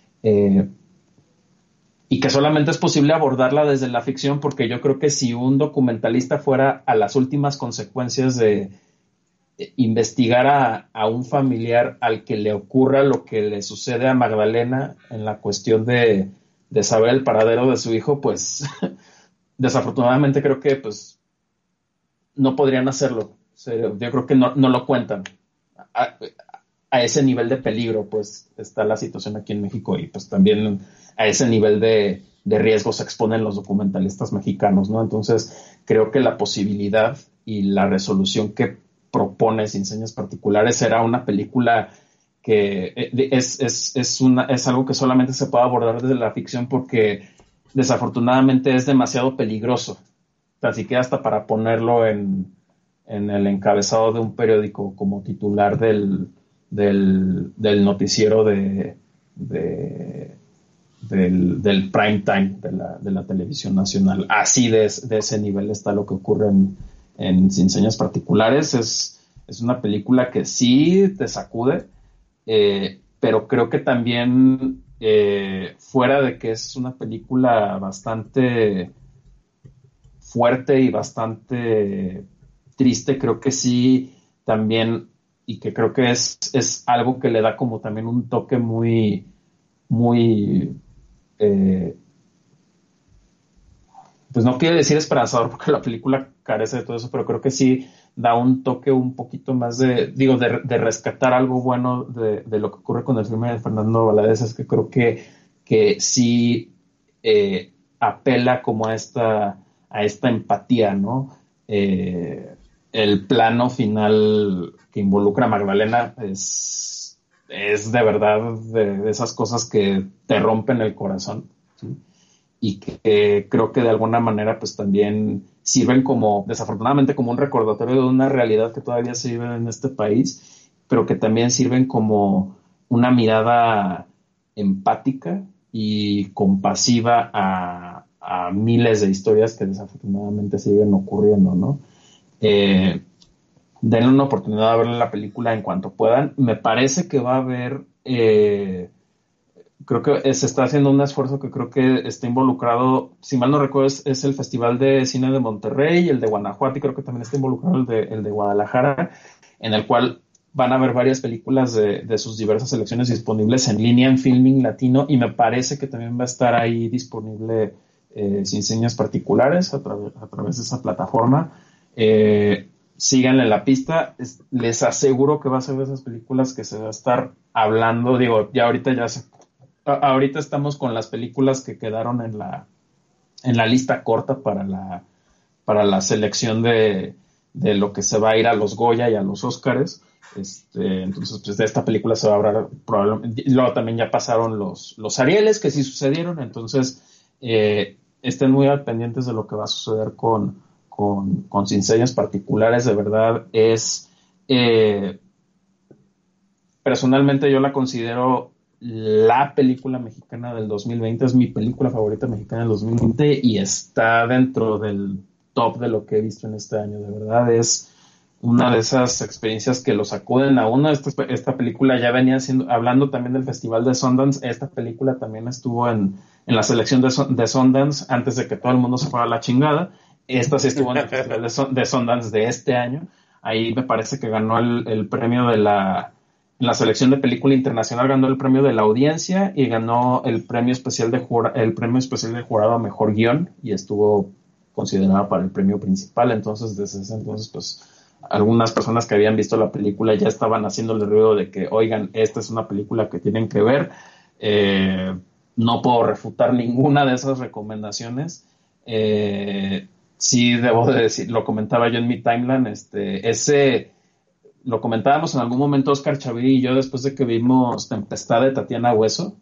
S3: Y que solamente es posible abordarla desde la ficción, porque yo creo que si un documentalista fuera a las últimas consecuencias de investigar a un familiar al que le ocurra lo que le sucede a Magdalena en la cuestión de saber el paradero de su hijo, pues desafortunadamente creo que pues no podrían hacerlo. O sea, yo creo que no lo cuentan. A ese nivel de peligro pues está la situación aquí en México, y pues también a ese nivel de riesgo se exponen los documentalistas mexicanos, ¿no? Entonces creo que la posibilidad y la resolución que propone Sin Señas Particulares será una película que es algo que solamente se puede abordar desde la ficción, porque desafortunadamente es demasiado peligroso, tan siquiera hasta para ponerlo en el encabezado de un periódico como titular del noticiero del prime time de la televisión nacional. Así de ese nivel está lo que ocurre en Sin Señas Particulares. Es una película que sí te sacude, pero creo que también fuera de que es una película bastante fuerte y bastante triste, creo que sí también, y que creo que es algo que le da como también un toque muy muy, eh, pues no quiero decir esperanzador porque la película carece de todo eso, pero creo que sí da un toque un poquito más de rescatar algo bueno de lo que ocurre con el filme de Fernando Valadez. Es que creo que sí apela como a esta empatía, ¿no? El plano final que involucra a Magdalena es de verdad de esas cosas que te rompen el corazón, ¿sí? Y que creo que de alguna manera pues también sirven como, desafortunadamente, como un recordatorio de una realidad que todavía se vive en este país, pero que también sirven como una mirada empática y compasiva a miles de historias que desafortunadamente siguen ocurriendo, ¿no? Eh, Denle una oportunidad a ver la película en cuanto puedan. Me parece que va a haber creo que se está haciendo un esfuerzo que creo que está involucrado, si mal no recuerdo, es el Festival de Cine de Monterrey, el de Guanajuato, y creo que también está involucrado el de Guadalajara, en el cual van a haber varias películas de sus diversas selecciones disponibles en línea en Filming Latino, y me parece que también va a estar ahí disponible sin señas particulares a través de esa plataforma. Síganle la pista, les aseguro que va a ser de esas películas que se va a estar hablando, digo, ya ahorita ya se ahorita estamos con las películas que quedaron en la lista corta para la selección de lo que se va a ir a los Goya y a los Óscares. Entonces, pues de esta película se va a hablar probablemente. Luego también ya pasaron los Arieles, que sí sucedieron. Entonces, estén muy al pendientes de lo que va a suceder con Sin Señas Particulares. De verdad, personalmente yo la considero la película mexicana del 2020, es mi película favorita mexicana del 2020 y está dentro del top de lo que he visto en este año. De verdad es una de esas experiencias que lo sacuden a uno. Esta película ya venía hablando también del Festival de Sundance. Esta película también estuvo en la selección de Sundance antes de que todo el mundo se fuera a la chingada. Esta sí estuvo en el Festival de Sundance de este año. Ahí me parece que ganó el premio en la selección de película internacional, ganó el premio de la audiencia y ganó el premio especial de jurado a mejor guión y estuvo considerada para el premio principal. Entonces, desde ese entonces, pues algunas personas que habían visto la película ya estaban haciéndole ruido de que, oigan, esta es una película que tienen que ver. No puedo refutar ninguna de esas recomendaciones. Sí, debo de decir, lo comentaba yo en mi timeline, lo comentábamos en algún momento Oscar Chaviri y yo después de que vimos Tempestad de Tatiana Hueso,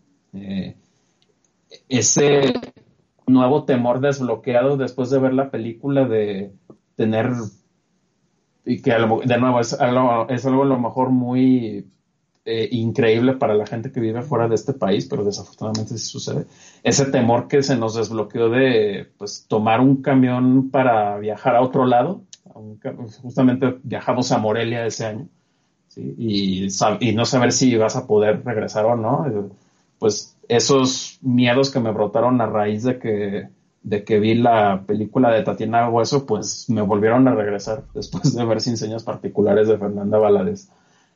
S3: ese nuevo temor desbloqueado después de ver la película de tener, y que de nuevo es algo a lo mejor muy increíble para la gente que vive fuera de este país, pero desafortunadamente sí sucede. Ese temor que se nos desbloqueó de pues tomar un camión para viajar a otro lado. Justamente viajamos a Morelia ese año, ¿sí? Y no saber si vas a poder regresar o no. Pues esos miedos que me brotaron a raíz de que vi la película de Tatiana Hueso, pues me volvieron a regresar después de ver Sin Señas Particulares de Fernanda Valadez.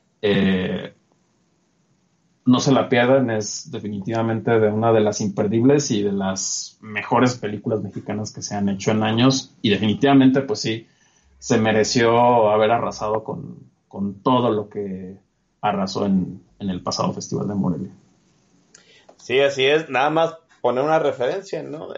S3: No se la pierdan, es definitivamente de una de las imperdibles y de las mejores películas mexicanas que se han hecho en años, y definitivamente pues sí se mereció haber arrasado con todo lo que arrasó en el pasado Festival de Morelia.
S2: Sí, así es. Nada más poner una referencia, ¿no?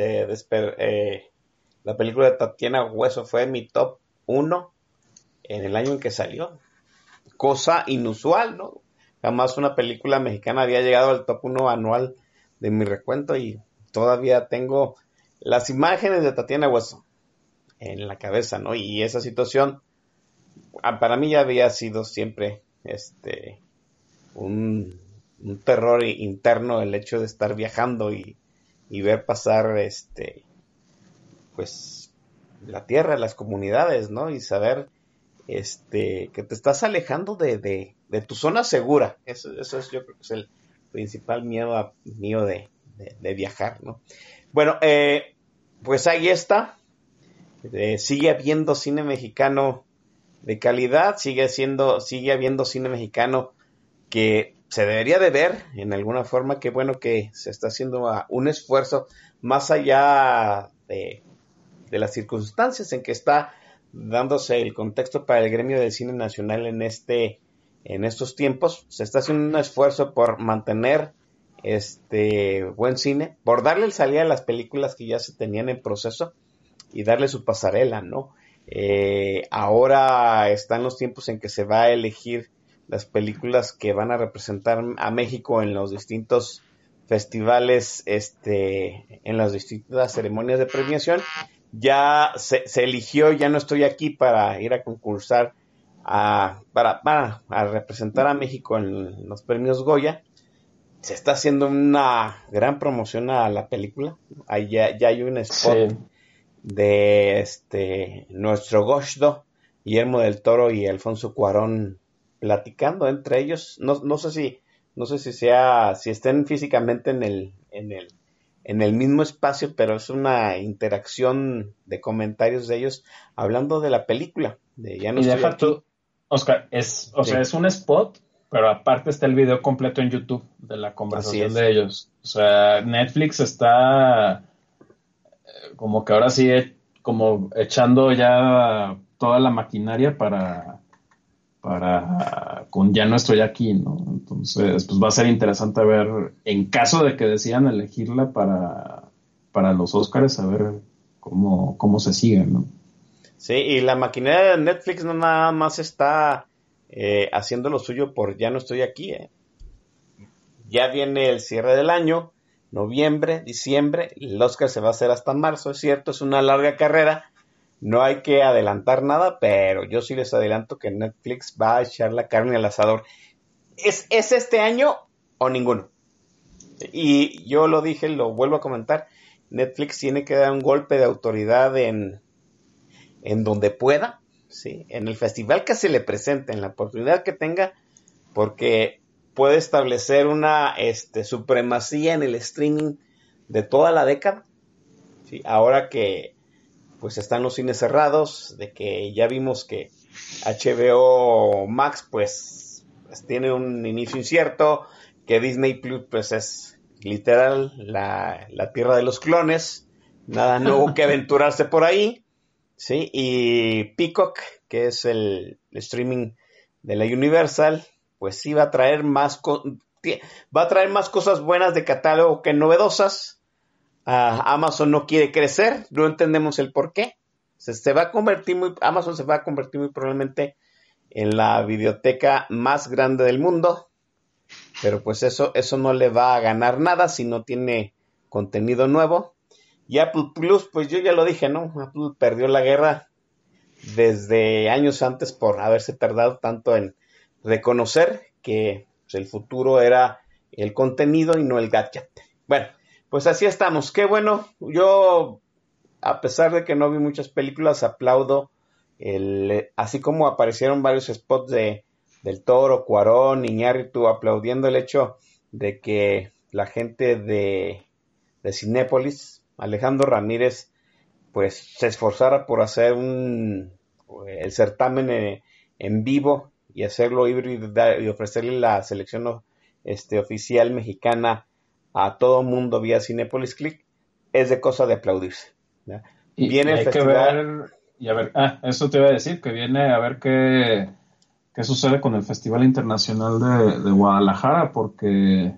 S2: La película de Tatiana Hueso fue mi top 1 en el año en que salió. Cosa inusual, ¿no? Jamás una película mexicana había llegado al top 1 anual de mi recuento y todavía tengo las imágenes de Tatiana Hueso en la cabeza, ¿no? Y esa situación para mí ya había sido siempre un terror interno, el hecho de estar viajando y ver pasar pues la tierra, las comunidades, ¿no? Y saber que te estás alejando de tu zona segura. Eso es, yo creo que es el principal miedo mío de viajar, ¿no? Bueno, pues ahí está. Sigue habiendo cine mexicano de calidad, sigue habiendo cine mexicano que se debería de ver en alguna forma que bueno que se está haciendo un esfuerzo más allá de las circunstancias en que está dándose el contexto para el gremio del cine nacional en estos tiempos. Se está haciendo un esfuerzo por mantener buen cine, por darle el salida a las películas que ya se tenían en proceso y darle su pasarela, ¿no? Ahora están los tiempos en que se va a elegir las películas que van a representar a México en los distintos festivales, en las distintas ceremonias de premiación. Ya se eligió, ya no estoy aquí para ir a concursar para representar a México en los premios Goya. Se está haciendo una gran promoción a la película. Ahí ya hay un spot
S3: Sí.
S2: de nuestro Goshdo, Guillermo del Toro y Alfonso Cuarón platicando entre ellos. No sé si estén físicamente en el mismo espacio, pero es una interacción de comentarios de ellos hablando de la película, de Ya no
S3: Y
S2: estoy
S3: deja
S2: aquí.
S3: tú, Oscar,
S2: Sí,
S3: es un spot, pero aparte está el video completo en YouTube de la
S2: así
S3: conversación
S2: es.
S3: de ellos. O sea, Netflix está como que ahora sí, como echando ya toda la maquinaria con Ya no estoy aquí, ¿no? Entonces, pues va a ser interesante ver, en caso de que decidan elegirla para los Oscars, a ver cómo se sigue, ¿no?
S2: Sí, y la maquinaria de Netflix no nada más está haciendo lo suyo por Ya no estoy aquí. Ya viene el cierre del año, noviembre, diciembre, el Oscar se va a hacer hasta marzo, es cierto, es una larga carrera, no hay que adelantar nada, pero yo sí les adelanto que Netflix va a echar la carne al asador. ¿Es este año o ninguno? Y yo lo dije, lo vuelvo a comentar, Netflix tiene que dar un golpe de autoridad en donde pueda, ¿sí? En el festival que se le presente, en la oportunidad que tenga, porque puede establecer una supremacía en el streaming de toda la década, ¿sí? Ahora que pues están los cines cerrados, de que ya vimos que HBO Max pues tiene un inicio incierto, que Disney Plus pues es literal la tierra de los clones, nada nuevo que aventurarse por ahí, ¿sí? Y Peacock, que es el streaming de la Universal, pues sí va a traer más cosas buenas de catálogo que novedosas. Amazon no quiere crecer, no entendemos el por qué. Amazon se va a convertir muy probablemente en la videoteca más grande del mundo, pero pues eso no le va a ganar nada si no tiene contenido nuevo. Y Apple Plus, pues yo ya lo dije, ¿no? Apple perdió la guerra desde años antes por haberse tardado tanto en reconocer que pues, el futuro era el contenido y no el gadget. Bueno, pues así estamos. Qué bueno. Yo, a pesar de que no vi muchas películas, aplaudo así como aparecieron varios spots del Toro, Cuarón, Iñárritu, aplaudiendo el hecho de que la gente de Cinépolis, Alejandro Ramírez, pues se esforzara por hacer el certamen en vivo y hacerlo híbrido y ofrecerle la selección oficial mexicana a todo mundo vía Cinepolis Click, es de cosa de aplaudirse, ¿ya?
S3: Y
S2: Viene el
S3: hay que
S2: festival,
S3: ver, y a ver, eso te iba a decir, que viene a ver qué sucede con el Festival Internacional de Guadalajara, porque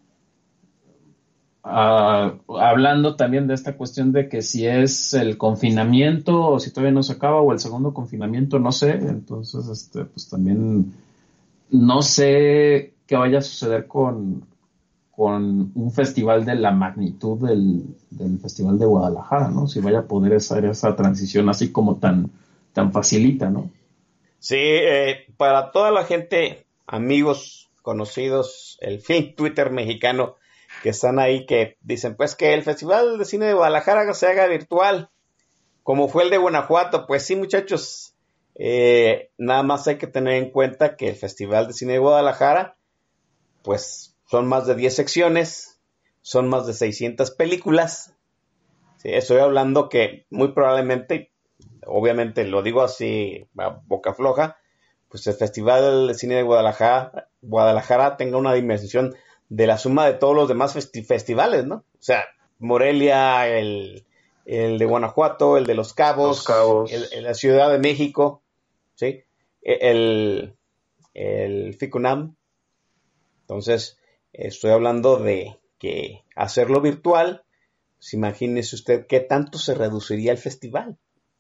S3: hablando también de esta cuestión de que si es el confinamiento o si todavía no se acaba o el segundo confinamiento, no sé, entonces pues también no sé qué vaya a suceder con un festival de la magnitud del Festival de Guadalajara, ¿no? Si vaya a poder hacer esa transición así como tan facilita, ¿no?
S2: sí, para toda la gente, amigos, conocidos, el film Twitter mexicano, que están ahí, que dicen, pues que el Festival de Cine de Guadalajara se haga virtual, como fue el de Guanajuato. Pues sí, muchachos, nada más hay que tener en cuenta que el Festival de Cine de Guadalajara, pues son más de 10 secciones, son más de 600 películas. Sí, estoy hablando que muy probablemente, obviamente lo digo así a boca floja, pues el Festival de Cine de Guadalajara Guadalajara tenga una dimensión de la suma de todos los demás festivales, ¿no? O sea, Morelia, el de Guanajuato, el de Los Cabos, la Ciudad de México, ¿sí? El FICUNAM. Entonces, estoy hablando de que hacerlo virtual, pues imagínese usted qué tanto se reduciría el festival.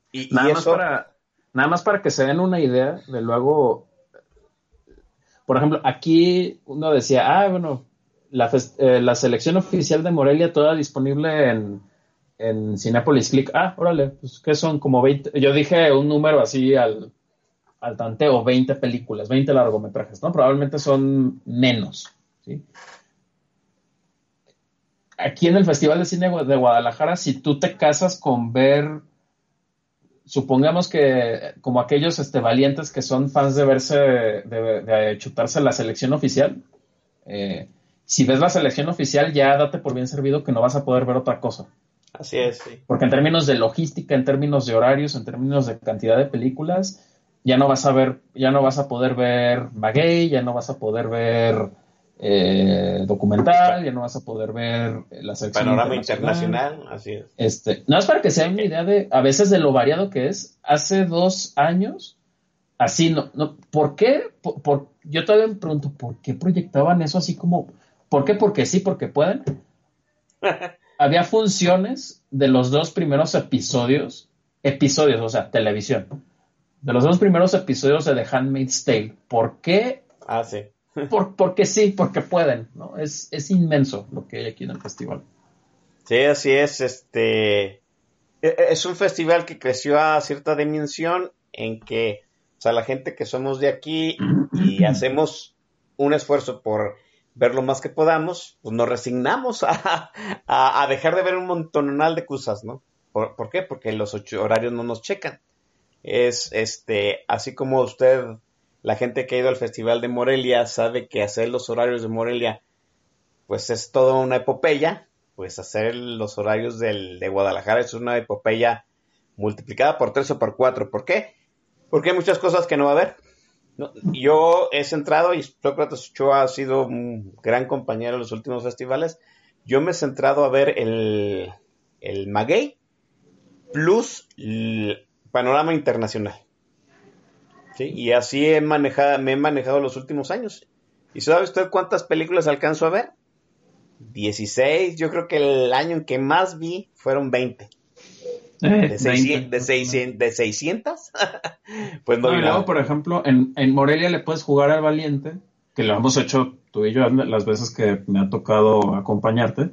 S3: Nada más para que se den una idea de luego, por ejemplo, aquí uno decía, bueno, la selección oficial de Morelia toda disponible en Cinépolis Click. Órale, pues que son como 20, yo dije un número así al tanteo, 20 películas, 20 largometrajes, ¿no? Probablemente son menos, ¿sí? Aquí en el Festival de Cine de Guadalajara, si tú te casas con ver, supongamos que como aquellos valientes que son fans de verse, de chutarse la selección oficial, si ves la selección oficial ya date por bien servido que no vas a poder ver otra cosa.
S2: Así es, sí.
S3: Porque en términos de logística, en términos de horarios, en términos de cantidad de películas, ya no vas a poder ver Maguey, ya no vas a poder ver documental, ya no vas a poder ver la selección
S2: Panorama internacional, así es.
S3: Nada más para que se den una idea a veces de lo variado que es. Hace 2 años, así no, ¿por qué? Yo todavía me pregunto, ¿por qué proyectaban eso así como? ¿Por qué? Porque sí, porque pueden. Había funciones de los 2 primeros episodios, o sea, televisión, de los 2 primeros episodios de The Handmaid's Tale. ¿Por qué?
S2: Sí.
S3: Porque sí, porque pueden, ¿no? Es inmenso lo que hay aquí en el festival.
S2: Sí, así es. Es un festival que creció a cierta dimensión en que, o sea, la gente que somos de aquí y hacemos un esfuerzo por ver lo más que podamos, pues nos resignamos a dejar de ver un montonal de cosas, ¿no? ¿Por qué? Porque los horarios no nos checan. Es así como usted, la gente que ha ido al Festival de Morelia sabe que hacer los horarios de Morelia pues es toda una epopeya, pues hacer los horarios de Guadalajara es una epopeya multiplicada por 3 o por 4. ¿Por qué? Porque hay muchas cosas que no va a haber, ¿no? Yo he centrado, y Sócrates Ochoa ha sido un gran compañero en los últimos festivales, yo me he centrado a ver el Maguey plus el Panorama Internacional. ¿Sí? Y así me he manejado los últimos años. ¿Y sabe usted cuántas películas alcanzo a ver? 16. Yo creo que el año en que más vi fueron 20. ¿De 600? Pues no vi
S3: y luego,
S2: nada.
S3: por ejemplo, en Morelia le puedes jugar al Valiente, que lo hemos hecho tú y yo las veces que me ha tocado acompañarte.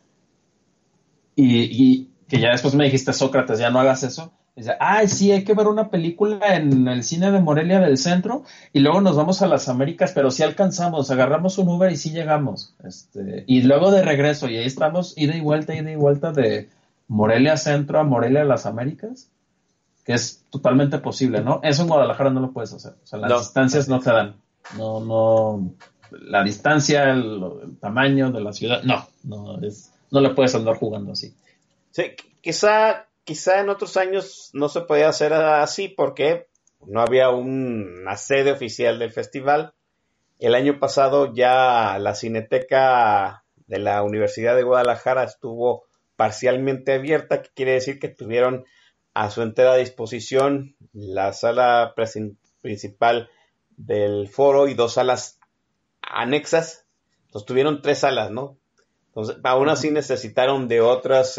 S3: Y que ya después me dijiste, Sócrates, ya no hagas eso. Dice, sí, hay que ver una película en el cine de Morelia del centro y luego nos vamos a las Américas, pero sí alcanzamos, agarramos un Uber y sí llegamos. Y luego de regreso, y ahí estamos, ida y vuelta de Morelia Centro a Morelia las Américas, que es totalmente posible, ¿no? Eso en Guadalajara no lo puedes hacer. O sea, las distancias no te dan. No, la distancia, el tamaño de la ciudad, no le puedes andar jugando así.
S2: Sí, quizá en otros años no se podía hacer así porque no había una sede oficial del festival. El año pasado ya la Cineteca de la Universidad de Guadalajara estuvo parcialmente abierta, que quiere decir que tuvieron a su entera disposición la sala principal del foro y 2 salas anexas. Entonces tuvieron 3 salas, ¿no? Entonces, aún así necesitaron de otros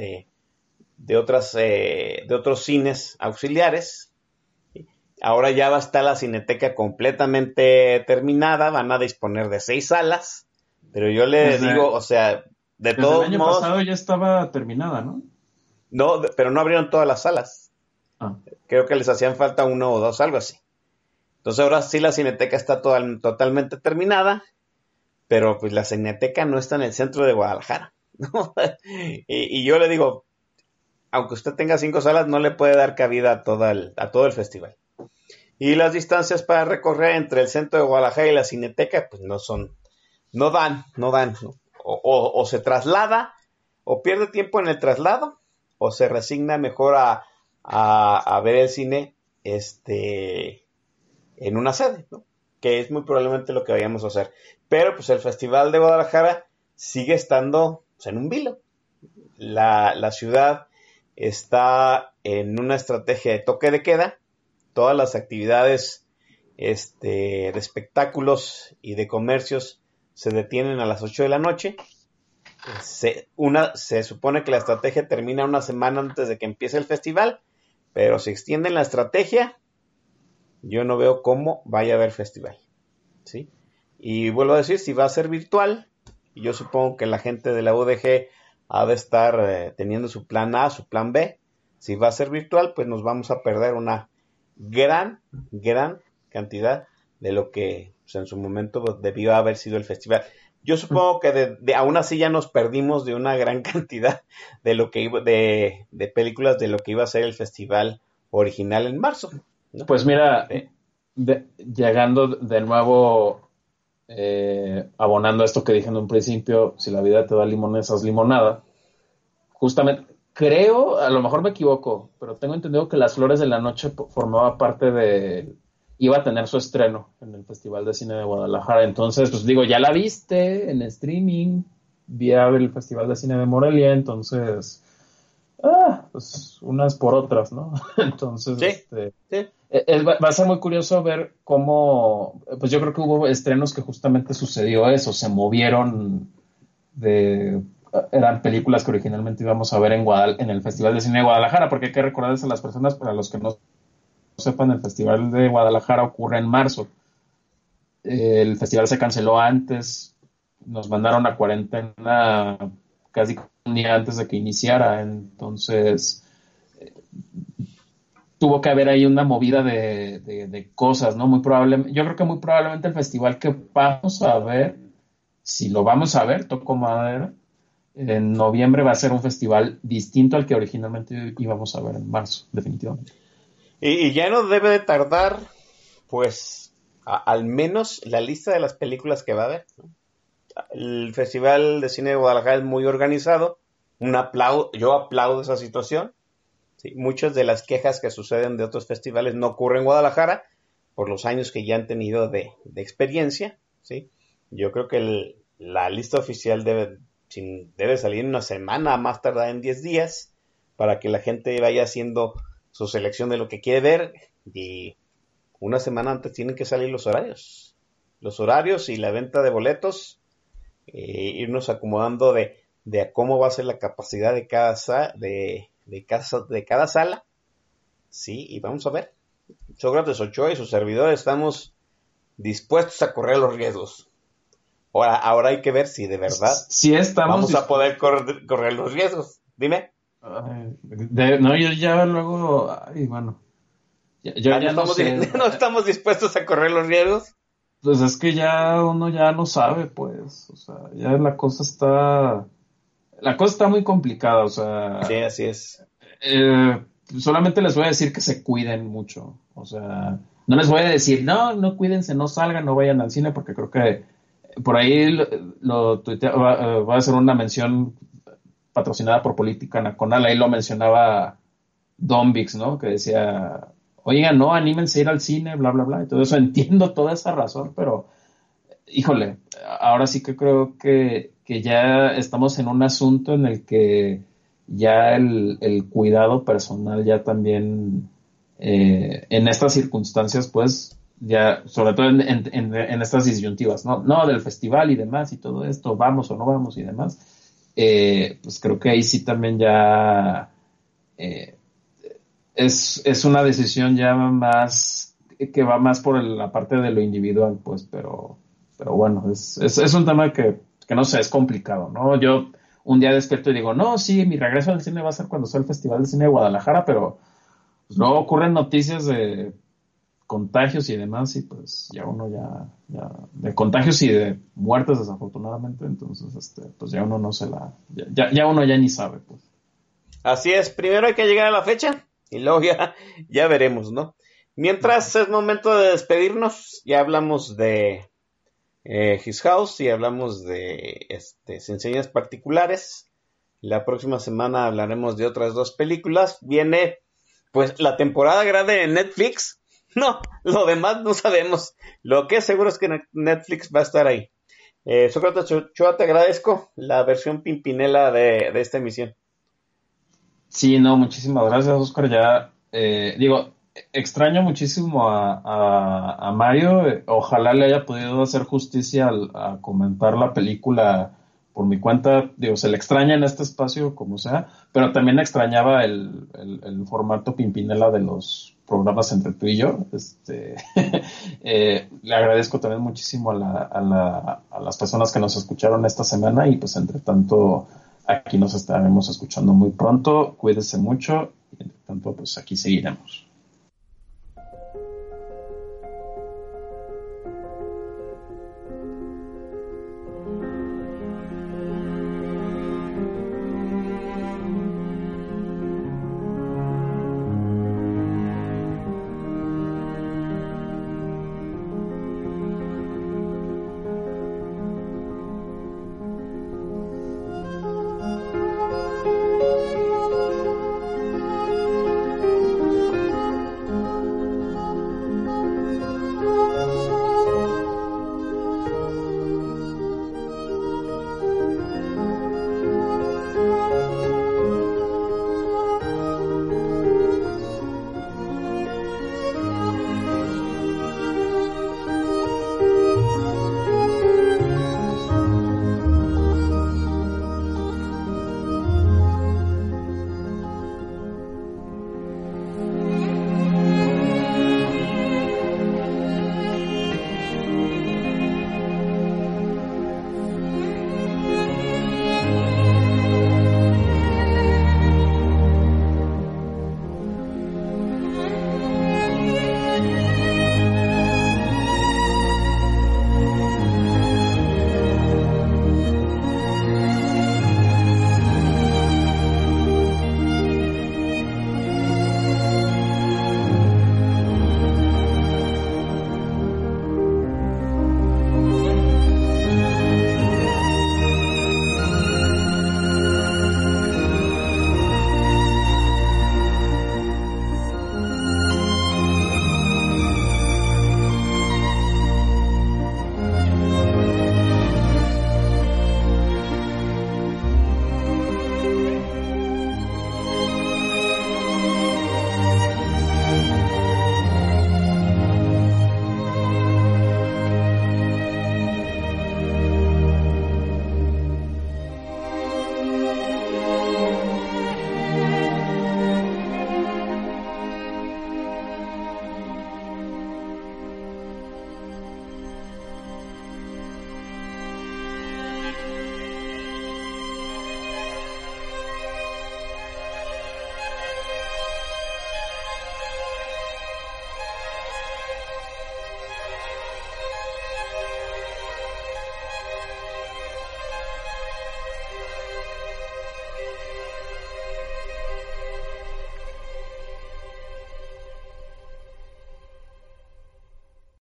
S2: cines auxiliares. Ahora ya va a estar la Cineteca completamente terminada, van a disponer de 6 salas, pero yo le digo, o sea, de todos modos...
S3: El año pasado ya estaba terminada, ¿no?
S2: No, pero no abrieron todas las salas. Creo que les hacían falta 1 o 2, algo así. Entonces ahora sí la Cineteca está totalmente terminada, pero pues la Cineteca no está en el centro de Guadalajara, ¿no? y yo le digo, aunque usted tenga 5 salas, no le puede dar cabida a todo el festival. Y las distancias para recorrer entre el centro de Guadalajara y la Cineteca, pues no dan. O se traslada, o pierde tiempo en el traslado, o se resigna mejor a ver el cine en una sede, ¿no? que es muy probablemente lo que vayamos a hacer. Pero pues el Festival de Guadalajara sigue estando pues, en un vilo. La ciudad está en una estrategia de toque de queda. Todas las actividades de espectáculos y de comercios se detienen a las 8 de la noche. Se supone que la estrategia termina una semana antes de que empiece el festival, pero si extienden la estrategia, yo no veo cómo vaya a haber festival, ¿sí? Y vuelvo a decir, si va a ser virtual, yo supongo que la gente de la UDG ha de estar teniendo su plan A, su plan B. Si va a ser virtual, pues nos vamos a perder una gran cantidad de lo que pues, en su momento debió haber sido el festival. Yo supongo que aún así ya nos perdimos de una gran cantidad de lo que iba, de películas de lo que iba a ser el festival original en marzo, ¿no?
S3: Pues mira, llegando de nuevo, abonando esto que dije en un principio, si la vida te da limones, haz limonada. Justamente, creo, a lo mejor me equivoco, pero tengo entendido que Las Flores de la Noche formaba parte iba a tener su estreno en el Festival de Cine de Guadalajara. Entonces, pues digo, ya la viste en streaming, vía el Festival de Cine de Morelia, entonces, pues unas por otras, ¿no? Entonces,
S2: sí.
S3: Va a ser muy curioso ver cómo, pues yo creo que hubo estrenos que justamente sucedió eso, se movieron eran películas que originalmente íbamos a ver en el Festival de Cine de Guadalajara, porque hay que recordarles a las personas, para los que no sepan, el Festival de Guadalajara ocurre en marzo. El festival se canceló antes, nos mandaron a cuarentena casi un día antes de que iniciara, entonces tuvo que haber ahí una movida de cosas, ¿no? Yo creo que muy probablemente el festival que vamos a ver, si lo vamos a ver, toco madera, en noviembre va a ser un festival distinto al que originalmente íbamos a ver en marzo, definitivamente.
S2: Y ya no debe de tardar, pues, al menos la lista de las películas que va a haber, ¿no? El Festival de Cine de Guadalajara es muy organizado. Yo aplaudo esa situación. ¿Sí? Muchas de las quejas que suceden de otros festivales no ocurren en Guadalajara por los años que ya han tenido de experiencia, ¿sí? Yo creo que la lista oficial debe salir en una semana, más tardar en 10 días, para que la gente vaya haciendo su selección de lo que quiere ver, y una semana antes tienen que salir los horarios y la venta de boletos, irnos acomodando de cómo va a ser la capacidad de cada sala, sí, y vamos a ver. Sócrates Ochoa y sus servidores estamos dispuestos a correr los riesgos. Ahora hay que ver si de verdad vamos a poder correr los riesgos. Dime.
S3: No, yo ya luego, bueno, yo ya no sé.
S2: ¿No estamos dispuestos a correr los riesgos?
S3: Pues es que ya uno ya no sabe, pues, o sea, ya la cosa está muy complicada, o sea.
S2: Sí, así es.
S3: Solamente les voy a decir que se cuiden mucho, o sea, no les voy a decir, no cuídense, no salgan, no vayan al cine, porque creo que por ahí lo va a hacer una mención patrocinada por Política Nacional, ahí lo mencionaba Don Vix, ¿no? Que decía, oigan, no, anímense a ir al cine, bla, bla, bla, y todo eso, entiendo toda esa razón, pero, híjole, ahora sí que creo que ya estamos en un asunto en el que ya el cuidado personal ya también, en estas circunstancias, pues, ya, sobre todo en estas disyuntivas, ¿no? Del festival y demás y todo esto, vamos o no vamos y demás, pues creo que ahí sí también ya es una decisión ya más que va más por la parte de lo individual, pues, pero bueno, es un tema que no sé, es complicado, ¿no? Yo un día despierto y digo, no, sí, mi regreso al cine va a ser cuando sea el Festival de Cine de Guadalajara, pero pues, luego ocurren noticias de contagios y demás, y pues ya uno ya de contagios y de muertes desafortunadamente, entonces pues ya uno no ya uno ya ni sabe, pues.
S2: Así es, primero hay que llegar a la fecha y luego ya veremos, ¿no? Mientras es momento de despedirnos, ya hablamos de His House y hablamos de Sin Señas Particulares. La próxima semana hablaremos de otras dos películas. Viene pues la temporada grande de Netflix. No, lo demás no sabemos. Lo que es seguro es que Netflix va a estar ahí. Sócrates Ochoa, te agradezco la versión pimpinela de esta emisión.
S3: Sí, no, muchísimas gracias, Oscar. Ya, extraño muchísimo a Mario. Ojalá le haya podido hacer justicia a comentar la película por mi cuenta. Digo, se le extraña en este espacio, como sea, pero también extrañaba el formato Pimpinela de los programas entre tú y yo. Le agradezco también muchísimo a las personas que nos escucharon esta semana y pues entre tanto aquí nos estaremos escuchando muy pronto. Cuídese mucho y entre tanto pues aquí seguiremos.